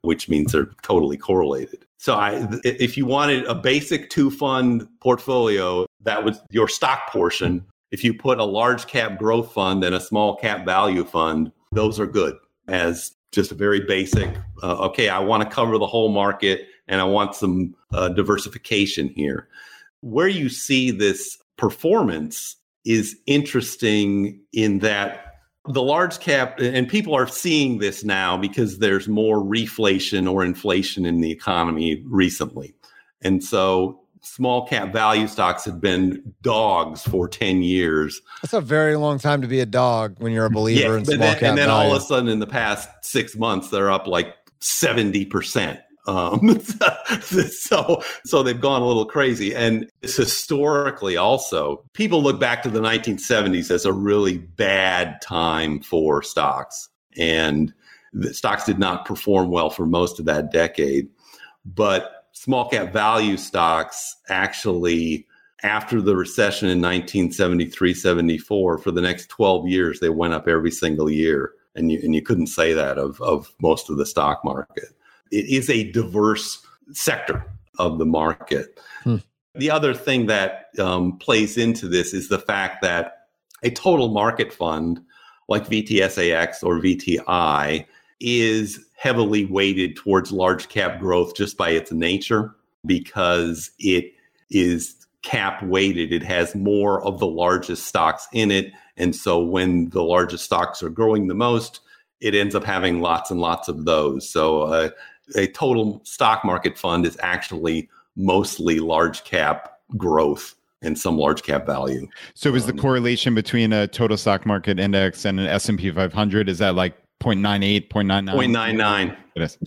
which means they're totally correlated. So I, if you wanted a basic two fund portfolio, that was your stock portion. If you put a large cap growth fund and a small cap value fund, those are good as just a very basic, uh, okay, I want to cover the whole market and I want some uh, diversification here. Where you see this performance is interesting in that the large cap, and people are seeing this now because there's more reflation or inflation in the economy recently. And so small cap value stocks have been dogs for ten years. That's a very long time to be a dog when you're a believer yeah, in small then, cap And then value. all of a sudden in the past six months, they're up like seventy percent. Um, so, so they've gone a little crazy. And it's historically also, people look back to the nineteen seventies as a really bad time for stocks. And the stocks did not perform well for most of that decade. But small cap value stocks actually, after the recession in nineteen seventy-three, seventy-four, for the next twelve years, they went up every single year. And you, and you couldn't say that of, of most of the stock market. It is a diverse sector of the market. Hmm. The other thing that um, plays into this is the fact that a total market fund like V T S A X or V T I is heavily weighted towards large cap growth just by its nature, because it is cap weighted. It has more of the largest stocks in it. And so when the largest stocks are growing the most, it ends up having lots and lots of those. So uh, a total stock market fund is actually mostly large cap growth and some large cap value. So is um, the correlation between a total stock market index and an S and P five hundred, is that like zero point nine eight, zero point nine nine? zero point nine nine. It is.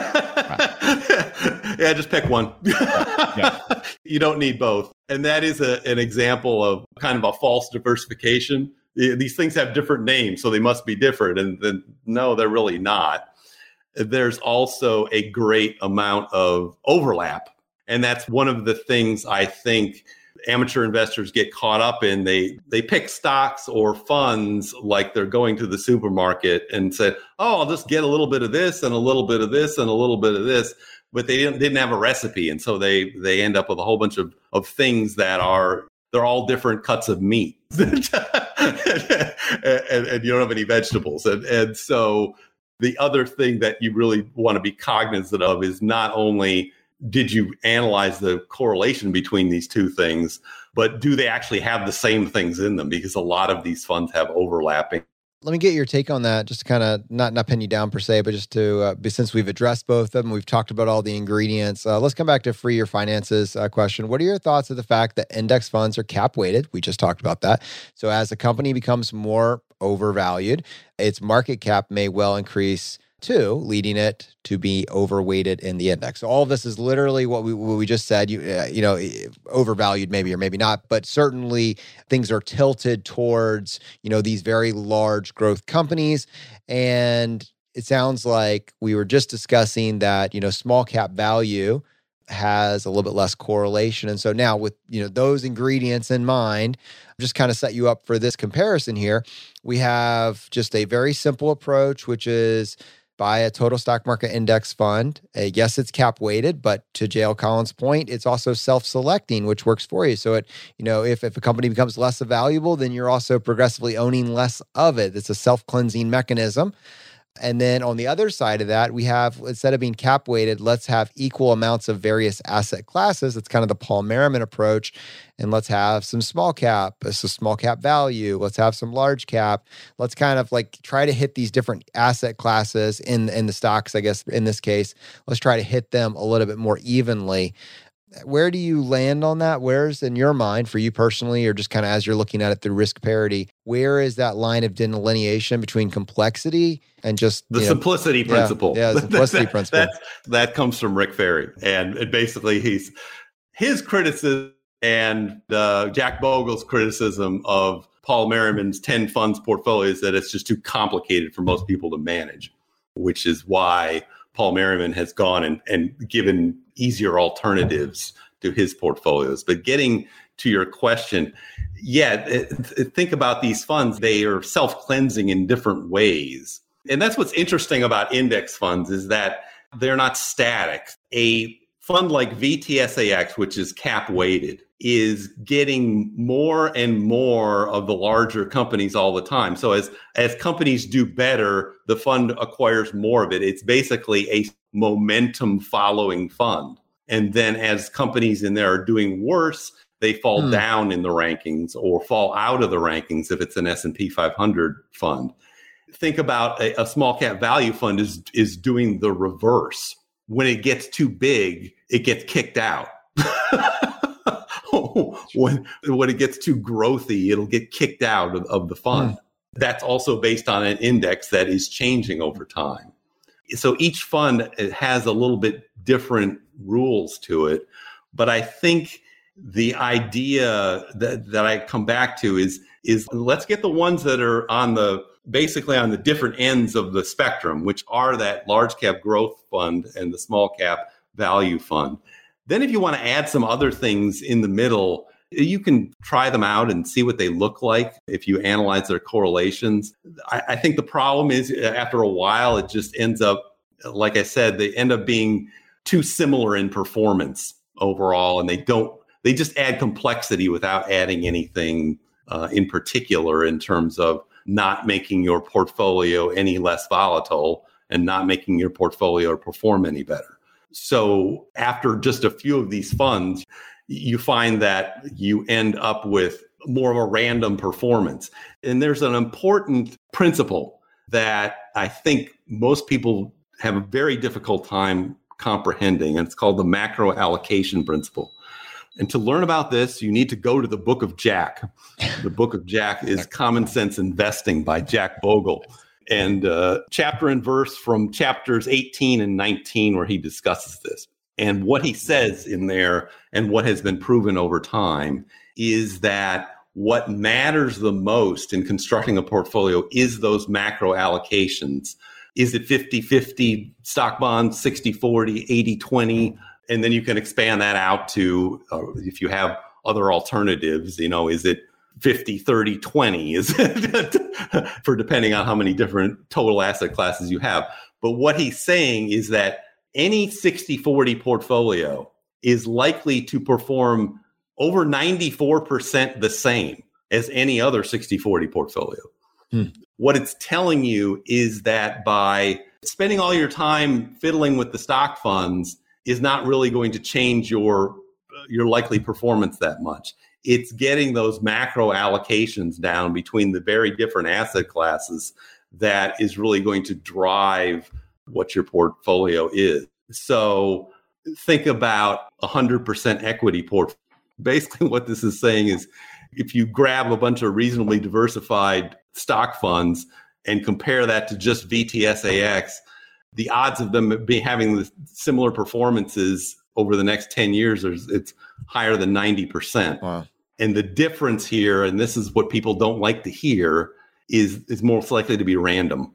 Yeah, just pick one. Yeah. You don't need both. And that is a, an example of kind of a false diversification. These things have different names, so they must be different. And then, no, they're really not. There's also a great amount of overlap. And that's one of the things I think amateur investors get caught up in. They they pick stocks or funds like they're going to the supermarket and say, oh, I'll just get a little bit of this and a little bit of this and a little bit of this. But they didn't, didn't have a recipe. And so they they end up with a whole bunch of, of things that are, they're all different cuts of meat. and, and, and you don't have any vegetables. And, and so the other thing that you really want to be cognizant of is not only did you analyze the correlation between these two things, but do they actually have the same things in them? Because a lot of these funds have overlapping. Let me get your take on that, just to kind of not not pin you down per se, but just to, uh, since we've addressed both of them, we've talked about all the ingredients. Uh, let's come back to Free Your Finances uh, question. What are your thoughts of the fact that index funds are cap weighted? We just talked about that. So as a company becomes more overvalued, its market cap may well increase too, leading it to be overweighted in the index. So all of this is literally what we what we just said. You uh, you know, overvalued maybe or maybe not, but certainly things are tilted towards, you know, these very large growth companies. And it sounds like we were just discussing that, you know, small cap value has a little bit less correlation. And so now with, you know, those ingredients in mind, just kind of set you up for this comparison here. We have just a very simple approach, which is buy a total stock market index fund. Uh, yes, it's cap weighted, but to J L Collins' point, it's also self-selecting, which works for you. So it, you know, if, if a company becomes less valuable, then you're also progressively owning less of it. It's a self-cleansing mechanism. And then on the other side of that, we have, instead of being cap weighted, let's have equal amounts of various asset classes. That's kind of the Paul Merriman approach. And let's have some small cap, some small cap value. Let's have some large cap. Let's kind of like try to hit these different asset classes in, in the stocks, I guess, in this case. Let's try to hit them a little bit more evenly. Where do you land on that? Where's, in your mind, for you personally, or just kind of as you're looking at it through risk parity, where is that line of delineation between complexity and just the you know, simplicity yeah, principle? Yeah, the simplicity that, principle. That, that comes from Rick Ferri. And it basically, he's his criticism and uh, Jack Bogle's criticism of Paul Merriman's ten funds portfolio is that it's just too complicated for most people to manage, which is why Paul Merriman has gone and, and given easier alternatives to his portfolios. But getting to your question, yeah, think about these funds. They are self-cleansing in different ways. And that's what's interesting about index funds is that they're not static. A fund like V T S A X, which is cap weighted, is getting more and more of the larger companies all the time. So as, as companies do better, the fund acquires more of it. It's basically a momentum following fund. And then as companies in there are doing worse, they fall hmm. down in the rankings or fall out of the rankings if it's an S and P five hundred fund. Think about a, a small cap value fund is, is doing the reverse. When it gets too big, it gets kicked out. when, when it gets too growthy, it'll get kicked out of, of the fund. Mm. That's also based on an index that is changing over time. So each fund has a little bit different rules to it. But I think the idea that, that I come back to is, is let's get the ones that are on the basically on the different ends of the spectrum, which are that large cap growth fund and the small cap value fund. Then if you want to add some other things in the middle, you can try them out and see what they look like if you analyze their correlations. I, I think the problem is after a while, it just ends up, like I said, they end up being too similar in performance overall, and they don't, they just add complexity without adding anything uh, in particular in terms of not making your portfolio any less volatile and not making your portfolio perform any better. So after just a few of these funds, you find that you end up with more of a random performance. And there's an important principle that I think most people have a very difficult time comprehending, and it's called the macro allocation principle. And to learn about this, you need to go to the Book of Jack. The Book of Jack is Common Sense Investing by Jack Bogle. And uh, chapter and verse from chapters eighteen and nineteen where he discusses this. And what he says in there and what has been proven over time is that what matters the most in constructing a portfolio is those macro allocations. Is it fifty-fifty stock bonds, sixty forty, eighty twenty? And then you can expand that out to, uh, if you have other alternatives, you know, is it fifty, thirty, twenty? Is it for depending on how many different total asset classes you have. But what he's saying is that any sixty forty portfolio is likely to perform over ninety-four percent the same as any other sixty forty portfolio. Hmm. What it's telling you is that by spending all your time fiddling with the stock funds is not really going to change your your likely performance that much. It's getting those macro allocations down between the very different asset classes that is really going to drive what your portfolio is. So think about a one hundred percent equity portfolio. Basically what this is saying is if you grab a bunch of reasonably diversified stock funds and compare that to just V T S A X, the odds of them be having similar performances over the next ten years, it's higher than ninety percent. Wow. And the difference here, and this is what people don't like to hear, is, is most likely to be random.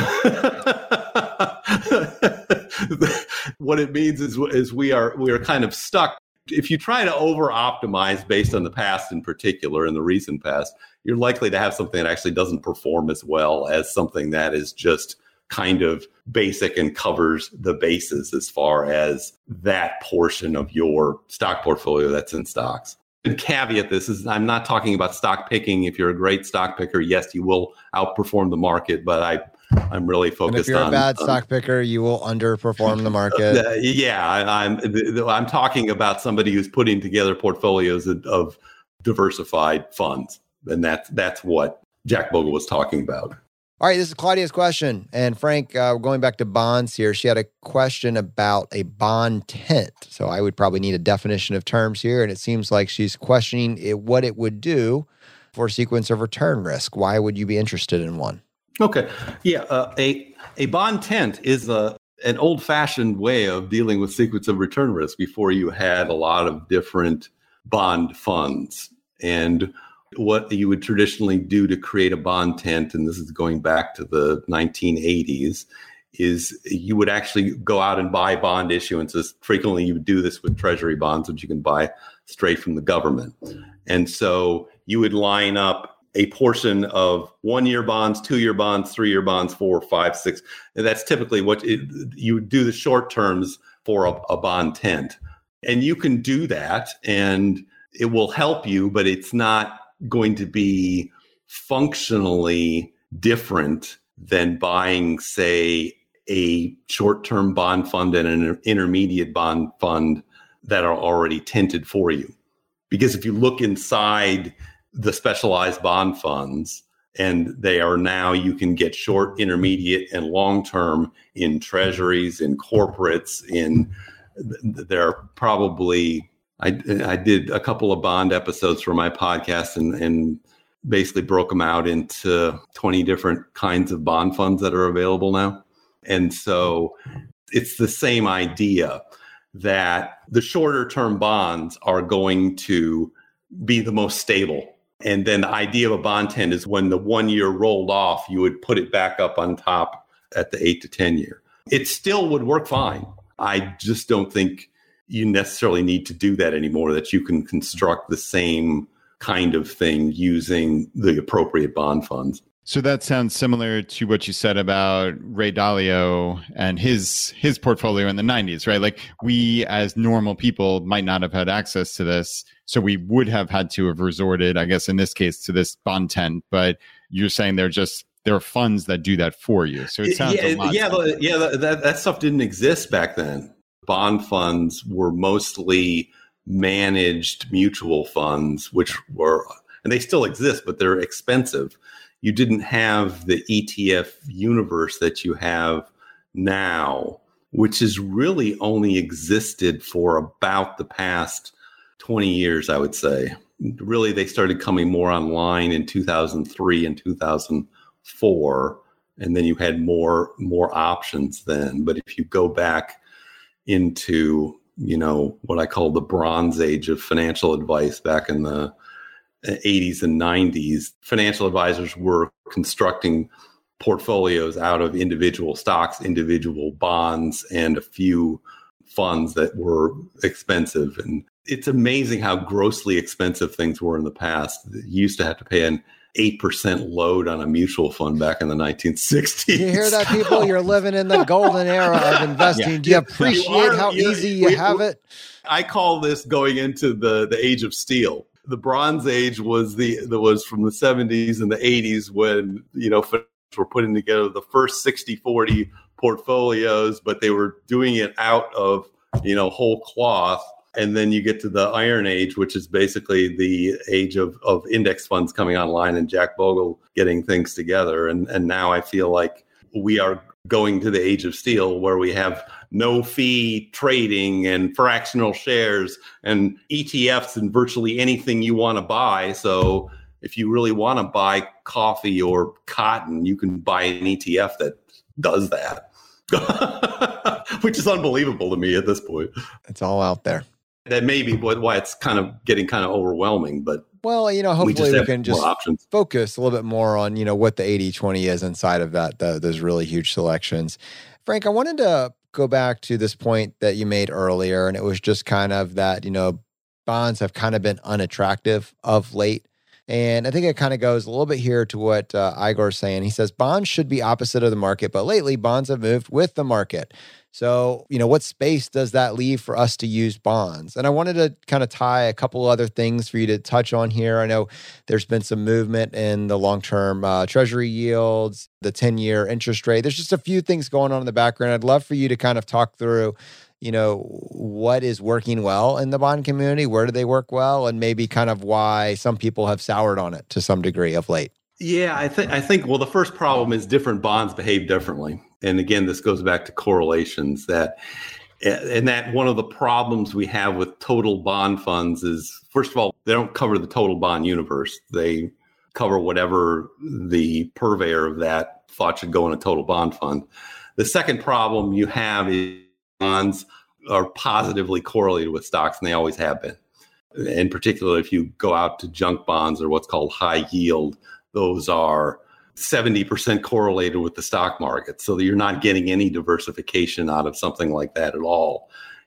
What it means is, is we are we are kind of stuck. If you try to over-optimize based on the past in particular, in the recent past, you're likely to have something that actually doesn't perform as well as something that is just kind of basic and covers the bases as far as that portion of your stock portfolio that's in stocks. And caveat this is I'm not talking about stock picking. If you're a great stock picker, yes, you will outperform the market, but I I'm really focused on. If you're on, a bad um, stock picker, you will underperform the market. Uh, yeah, I, I'm I'm talking about somebody who's putting together portfolios of, of diversified funds, and that's that's what Jack Bogle was talking about. All right, this is Claudia's question, and Frank, uh, going back to bonds here, she had a question about a bond tent. So I would probably need a definition of terms here, and it seems like she's questioning it, what it would do for a sequence of return risk. Why would you be interested in one? Okay. Yeah. Uh, a a bond tent is a, an old-fashioned way of dealing with sequence of return risk before you had a lot of different bond funds. And what you would traditionally do to create a bond tent, and this is going back to the nineteen eighties, is you would actually go out and buy bond issuances. Frequently, you would do this with treasury bonds, which you can buy straight from the government. And so you would line up a portion of one-year bonds, two-year bonds, three-year bonds, four, five, six. And that's typically what it, you do the short terms for a, a bond tent. And you can do that and it will help you, but it's not going to be functionally different than buying, say, a short-term bond fund and an intermediate bond fund that are already tented for you. Because if you look inside the specialized bond funds, and they are now, you can get short, intermediate, and long-term in treasuries, in corporates, in, there are probably, I, I did a couple of bond episodes for my podcast and, and basically broke them out into twenty different kinds of bond funds that are available now. And so it's the same idea that the shorter term bonds are going to be the most stable. And then the idea of a bond tent is when the one year rolled off, you would put it back up on top at the eight to ten year. It still would work fine. I just don't think you necessarily need to do that anymore, that you can construct the same kind of thing using the appropriate bond funds. So that sounds similar to what you said about Ray Dalio and his his portfolio in the nineties, right? Like we as normal people might not have had access to this. So we would have had to have resorted, I guess, in this case, to this bond tent. But you're saying they're just, there are funds that do that for you. So it sounds yeah, a lot. Yeah, the, yeah the, that, that stuff didn't exist back then. Bond funds were mostly managed mutual funds, which were, and they still exist, but they're expensive. You didn't have the E T F universe that you have now, which has really only existed for about the past twenty years, I would say. Really, they started coming more online in two thousand three and two thousand four, and then you had more more options then. But if you go back into, you know, what I call the Bronze Age of financial advice back in the eighties and nineties, financial advisors were constructing portfolios out of individual stocks, individual bonds, and a few funds that were expensive. And it's amazing how grossly expensive things were in the past. You used to have to pay an eight percent load on a mutual fund back in the nineteen sixties. You hear that, people? You're living in the golden era of investing. Yeah. Do you appreciate you are, how easy you we, have it? I call this going into the, the age of steel. The Bronze Age was the, the was from the seventies and the eighties when, you know, were putting together the first sixty forty portfolios, but they were doing it out of, you know, whole cloth. And then you get to the Iron Age, which is basically the age of, of index funds coming online and Jack Bogle getting things together. And, and now I feel like we are going to the age of steel, where we have no fee trading and fractional shares and E T Fs and virtually anything you want to buy. So if you really want to buy coffee or cotton, you can buy an E T F that does that, which is unbelievable to me at this point. It's all out there. That may be why it's kind of getting kind of overwhelming, but well, you know, hopefully we, we can just options. focus a little bit more on, you know, what the eighty twenty is inside of that, the, those really huge selections. Frank, I wanted to go back to this point that you made earlier, and it was just kind of that, you know, bonds have kind of been unattractive of late. And I think it kind of goes a little bit here to what uh, Igor's saying. He says bonds should be opposite of the market, but lately bonds have moved with the market. So, you know, what space does that leave for us to use bonds? And I wanted to kind of tie a couple other things for you to touch on here. I know there's been some movement in the long-term uh, treasury yields, the ten-year interest rate. There's just a few things going on in the background. I'd love for you to kind of talk through, you know, what is working well in the bond community, where do they work well, and maybe kind of why some people have soured on it to some degree of late. Yeah, I think I think well, the first problem is different bonds behave differently. And again, this goes back to correlations, that and that one of the problems we have with total bond funds is, first of all, they don't cover the total bond universe. They cover whatever the purveyor of that thought should go in a total bond fund. The second problem you have is bonds are positively correlated with stocks, and they always have been. In particular, if you go out to junk bonds or what's called high yield, those are seventy percent correlated with the stock market. So you're not getting any diversification out of something like that at all.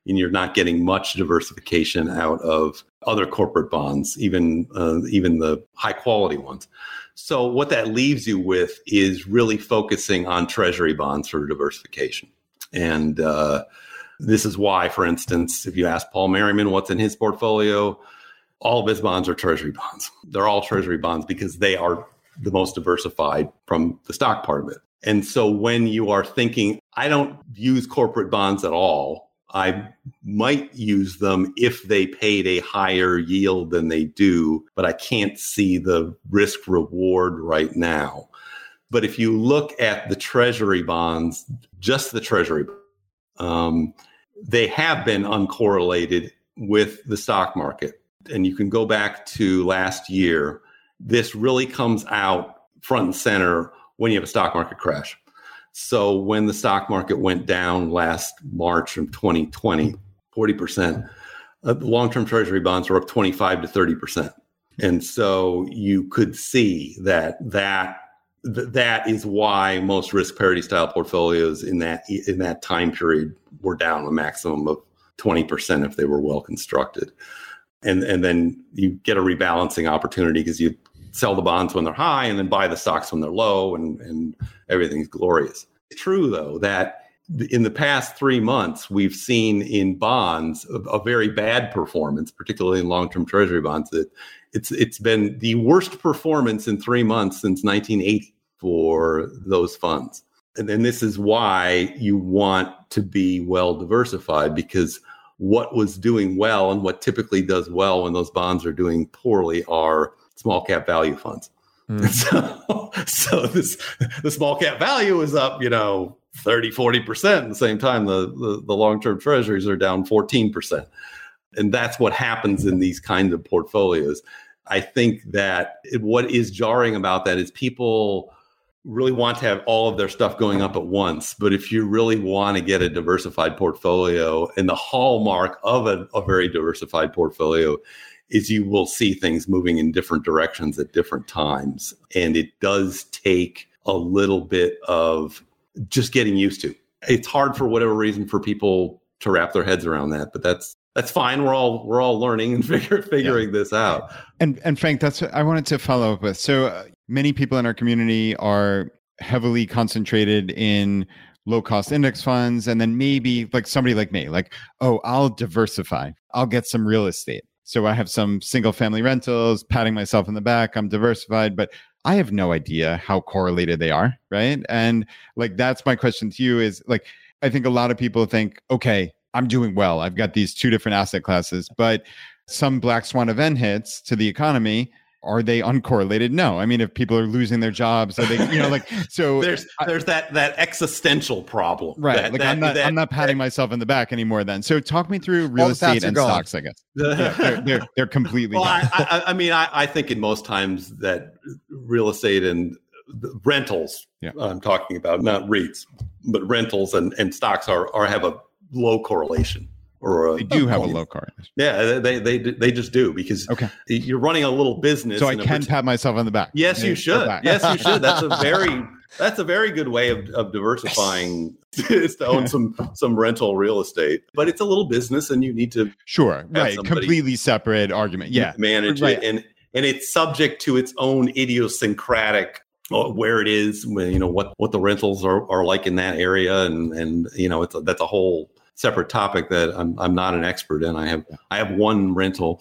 and you're not getting much diversification out of other corporate bonds, even uh, even the high quality ones. So what that leaves you with is really focusing on treasury bonds for diversification. And uh, this is why, for instance, if you ask Paul Merriman what's in his portfolio, all of his bonds are treasury bonds. They're all treasury bonds because they are the most diversified from the stock part of it. And so when you are thinking, I don't use corporate bonds at all, I might use them if they paid a higher yield than they do, but I can't see the risk reward right now. But if you look at the treasury bonds, just the treasury, um, they have been uncorrelated with the stock market. And you can go back to last year. This really comes out front and center when you have a stock market crash. So when the stock market went down last March of twenty twenty, forty percent, uh, long-term treasury bonds were up twenty-five to thirty percent. And so you could see that that th- that is why most risk parity style portfolios in that in that time period were down a maximum of twenty percent if they were well constructed. And and then you get a rebalancing opportunity because you sell the bonds when they're high and then buy the stocks when they're low, and, and everything's glorious. It's true, though, that in the past three months, we've seen in bonds a, a very bad performance, particularly in long-term treasury bonds. That it's it's been the worst performance in three months since nineteen eighty for those funds. And then this is why you want to be well diversified, because what was doing well and what typically does well when those bonds are doing poorly are small cap value funds. Mm. So, so this the small cap value is up, you know, thirty, forty percent. At the same time, the, the, the long-term treasuries are down fourteen percent. And that's what happens in these kinds of portfolios. I think that it, what is jarring about that is people really want to have all of their stuff going up at once. But if you really want to get a diversified portfolio, and the hallmark of a, a very diversified portfolio is you will see things moving in different directions at different times. And it does take a little bit of just getting used to. It's hard for whatever reason for people to wrap their heads around that, but that's that's fine. We're all we're all learning and figure, figuring yeah. this out. And and Frank, that's what I wanted to follow up with. So uh, many people in our community are heavily concentrated in low cost index funds, and then maybe like somebody like me, like, oh, I'll diversify. I'll get some real estate. So I have some single family rentals, patting myself on the back. I'm diversified, but I have no idea how correlated they are, right? And like, that's my question to you is like, I think a lot of people think, okay, I'm doing well. I've got these two different asset classes, but some black swan event hits to the economy. Are they uncorrelated? No. I mean, if people are losing their jobs, are they, you know, like, so there's, I, there's that, that existential problem. Right. That, like that, I'm not, that, I'm not patting that, myself in the back anymore then. So talk me through real estate and gone. stocks, I guess. Yeah, they're, they're, they're completely. Well, I, I, I mean, I, I think in most times that real estate and rentals, yeah. I'm talking about, not REITs, but rentals and, and stocks are, are have a low correlation. Or a, they do have a low correlation. Yeah, they they they just do, because okay. you're running a little business. So I can pat myself on the back. Yes, you should. Yes, you should. That's a very that's a very good way of, of diversifying is to own some some rental real estate. But it's a little business, and you need to sure right completely separate argument. Yeah, manage right. it, and and it's subject to its own idiosyncratic. Where it is, you know what what the rentals are, are like in that area, and and you know it's a, that's a whole separate topic that I'm I'm not an expert in. I have I have one rental,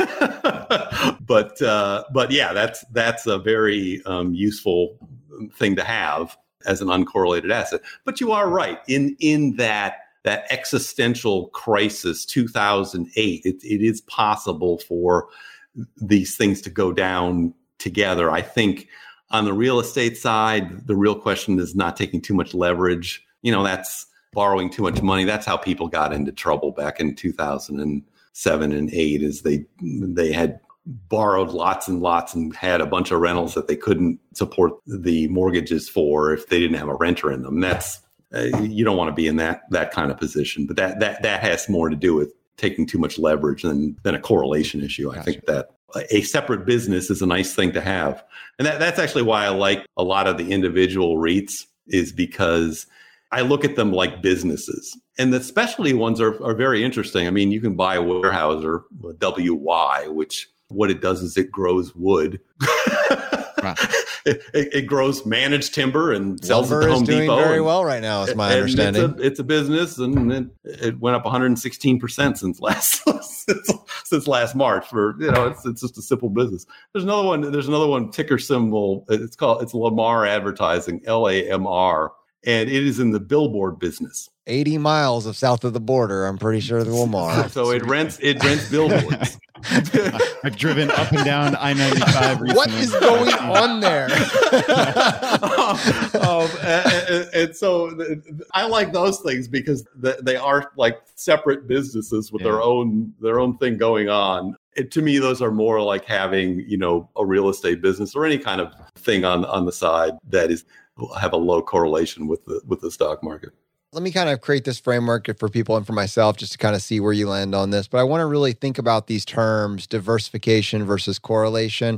but uh, but yeah, that's that's a very um, useful thing to have as an uncorrelated asset. But you are right in in that that existential crisis, two thousand eight. It, it is possible for these things to go down together. I think on the real estate side, the real question is not taking too much leverage. You know, that's borrowing too much money. That's how people got into trouble back in two thousand seven and eight, is they they had borrowed lots and lots and had a bunch of rentals that they couldn't support the mortgages for if they didn't have a renter in them. That's uh, you don't want to be in that that kind of position. But that that that has more to do with taking too much leverage than than a correlation issue. I gotcha. think that a separate business is a nice thing to have. And that, that's actually why I like a lot of the individual REITs, is because I look at them like businesses. And the specialty ones are, are very interesting. I mean, you can buy a Weyerhaeuser, a W Y, which what it does is it grows wood. Wow. It, it, it grows managed timber and sells Lumber at the Home is doing Depot. very and, well right now, is my and understanding. It's a, it's a business, and it, it went up one hundred sixteen percent since last since, since last March. For you know, it's it's just a simple business. There's another one. There's another one. Ticker symbol. It's called it's Lamar Advertising. L A M R, and it is in the billboard business. eighty miles of south of the border, I'm pretty sure, the Lamar. So it rents it rents billboards. I've driven up and down I ninety-five recently. What is going on there? um, um, and, and, and so th- I like those things because th- they are like separate businesses with yeah. their own their own thing going on. It, to me, those are more like having, you know, a real estate business or any kind of thing on on the side that is have a low correlation with the with the stock market. Let me kind of create this framework for people and for myself just to kind of see where you land on this. But I want to really think about these terms, diversification versus correlation,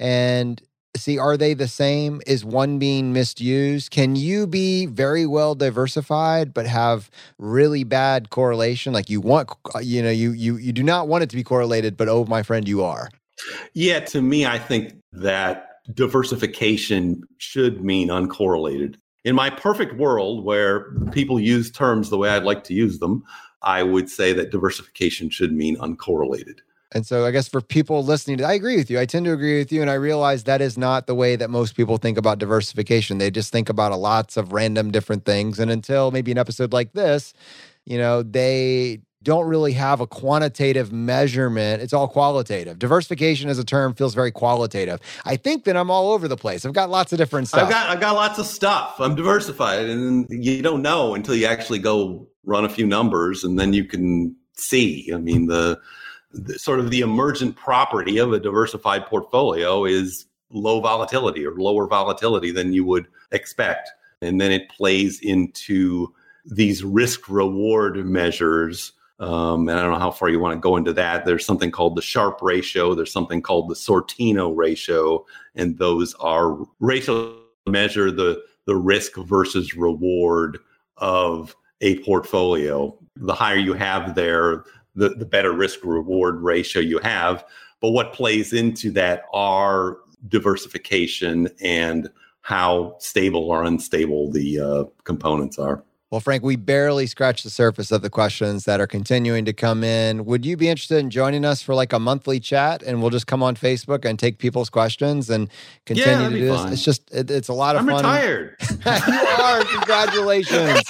and see, are they the same? Is one being misused? Can you be very well diversified but have really bad correlation? Like you want, you know, you you you do not want it to be correlated, but oh, my friend, you are. Yeah, to me, I think that diversification should mean uncorrelated. In my perfect world where people use terms the way I'd like to use them, I would say that diversification should mean uncorrelated. And so I guess for people listening, I agree with you. I tend to agree with you. And I realize that is not the way that most people think about diversification. They just think about a lots of random different things. And until maybe an episode like this, you know, they don't really have a quantitative measurement. It's all qualitative. Diversification as a term feels very qualitative. I think that I'm all over the place. I've got lots of different stuff. I've got I've got lots of stuff. I'm diversified, and you don't know until you actually go run a few numbers, and then you can see. I mean, the, the sort of the emergent property of a diversified portfolio is low volatility or lower volatility than you would expect, and then it plays into these risk reward measures. Um, and I don't know how far you want to go into that. There's something called the Sharpe ratio. There's something called the Sortino ratio. And those are ratios that measure the, the risk versus reward of a portfolio. The higher you have there, the, the better risk reward ratio you have. But what plays into that are diversification and how stable or unstable the uh, components are. Well, Frank, we barely scratched the surface of the questions that are continuing to come in. Would you be interested in joining us for like a monthly chat, and we'll just come on Facebook and take people's questions and continue yeah, to do this? Fun. It's just, it, it's a lot of I'm fun. I'm retired. You are. Congratulations.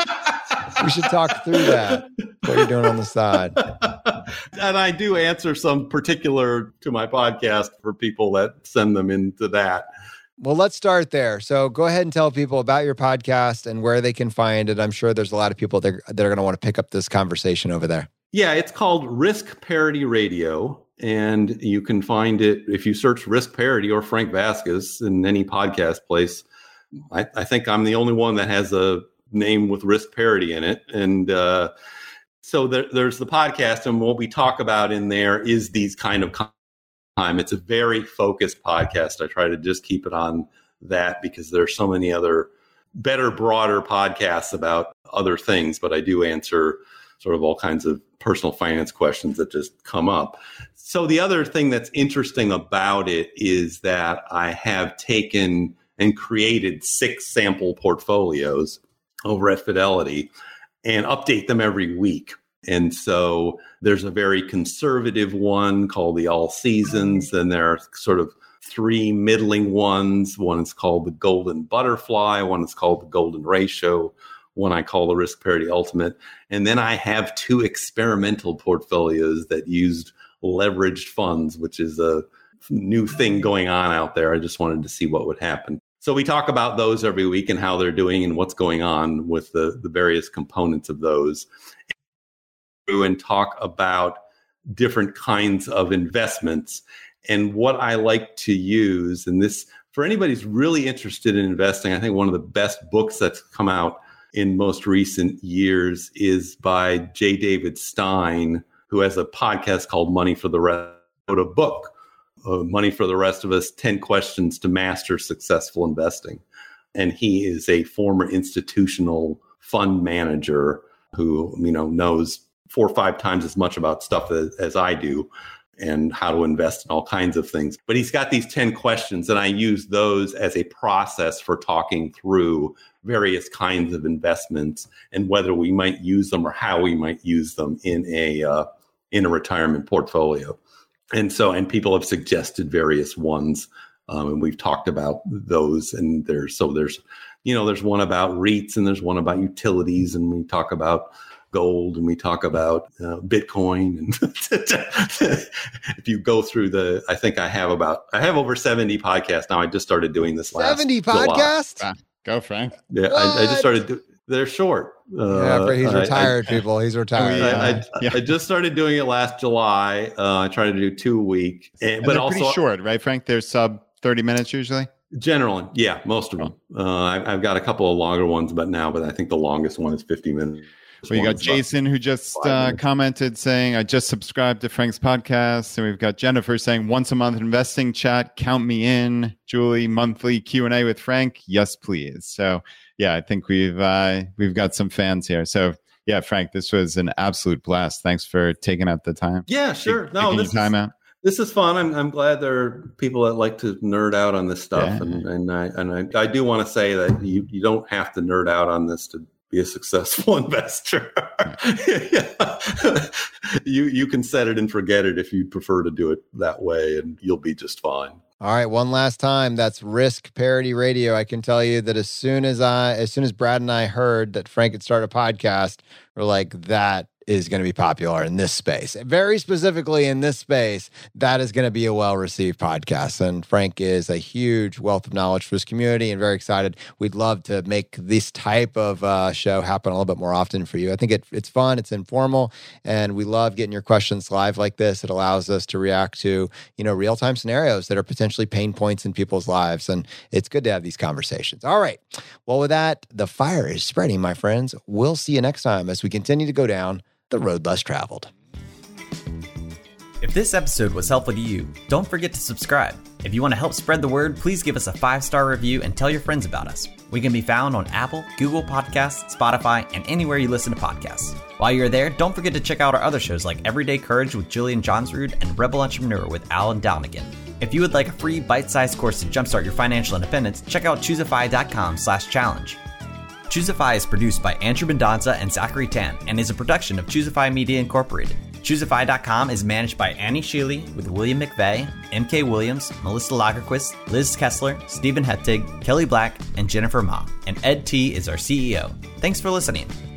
We should talk through that, what you're doing on the side. And I do answer some particular to my podcast for people that send them into that. Well, let's start there. So go ahead and tell people about your podcast and where they can find it. I'm sure there's a lot of people that, that are going to want to pick up this conversation over there. Yeah, it's called Risk Parity Radio. And you can find it if you search Risk Parity or Frank Vasquez in any podcast place. I, I think I'm the only one that has a name with risk parity in it. And uh, so there, there's the podcast. And what we talk about in there is these kind of time. It's a very focused podcast. I try to just keep it on that because there's so many other better, broader podcasts about other things, but I do answer sort of all kinds of personal finance questions that just come up. So the other thing that's interesting about it is that I have taken and created six sample portfolios over at Fidelity and update them every week. And so there's a very conservative one called the All Seasons. Then there are sort of three middling ones. One is called the Golden Butterfly. One is called the Golden Ratio. One I call the Risk Parity Ultimate. And then I have two experimental portfolios that used leveraged funds, which is a new thing going on out there. I just wanted to see what would happen. So we talk about those every week and how they're doing and what's going on with the, the various components of those. And talk about different kinds of investments. And what I like to use, and this, for anybody who's really interested in investing, I think one of the best books that's come out in most recent years is by J. David Stein, who has a podcast called Money for the Rest, wrote a book, uh, Money for the Rest of Us, ten Questions to Master Successful Investing. And he is a former institutional fund manager who, you know, knows four or five times as much about stuff as, as I do and how to invest in all kinds of things. But he's got these ten questions, and I use those as a process for talking through various kinds of investments and whether we might use them or how we might use them in a uh, in a retirement portfolio. And so, and people have suggested various ones, um, and we've talked about those. And there's so there's, you know, there's one about REITs, and there's one about utilities, and we talk about gold, and we talk about uh, Bitcoin. And if you go through the, I think I have about, I have over seventy podcasts now. I just started doing this last seventy podcasts. Ah, go, Frank. Yeah, I, I just started. Do, they're short. Uh, yeah, but he's I- retired, I- people. He's retired. I, I, Uh, yeah. I just started doing it last July. Uh, I tried to do two a week, and, And but they're also pretty short, right, Frank? They're sub thirty minutes usually. generally, yeah, most of them. Uh, I, I've got a couple of longer ones, but now, but I think the longest one is fifty minutes. Well, you One got is about- Jason who just five uh, minutes. commented saying, I just subscribed to Frank's podcast. And we've got Jennifer saying, once a month investing chat, count me in. Julie, monthly Q and A with Frank. Yes, please. So yeah, I think we've uh, we've got some fans here. So yeah, Frank, this was an absolute blast. Thanks for taking out the time. Yeah, sure. Take- No, taking this your time is, out. this is fun. I'm I'm glad there are people that like to nerd out on this stuff, Yeah. and and I and I, I do want to say that you you don't have to nerd out on this to be a successful investor. you you can set it and forget it if you prefer to do it that way, and you'll be just fine. All right, one last time. That's Risk Parity Radio. I can tell you that as soon as I, as soon as Brad and I heard that Frank had started a podcast, we're like, that is going to be popular in this space. Very specifically in this space, that is going to be a well-received podcast. And Frank is a huge wealth of knowledge for his community and very excited. We'd love to make this type of uh, show happen a little bit more often for you. I think it, it's fun, it's informal, and we love getting your questions live like this. It allows us to react to, you know, real-time scenarios that are potentially pain points in people's lives. And it's good to have these conversations. All right. Well, with that, the fire is spreading, my friends. We'll see you next time as we continue to go down the road less traveled. If this episode was helpful to you, don't forget to subscribe. If you want to help spread the word, please give us a five-star review and tell your friends about us. We can be found on Apple, Google Podcasts, Spotify, and anywhere you listen to podcasts. While you're there, don't forget to check out our other shows like Everyday Courage with Julian Johnsrud and Rebel Entrepreneur with Alan Downigan. If you would like a free bite-sized course to jumpstart your financial independence, check out choosify.com slash challenge. Choosify is produced by Andrew Mendonza and Zachary Tan and is a production of Choosify Media Incorporated. Choosify dot com is managed by Annie Sheely with William McVeigh, M K Williams, Melissa Lagerquist, Liz Kessler, Stephen Hettig, Kelly Black, and Jennifer Ma. And Ed T is our C E O. Thanks for listening.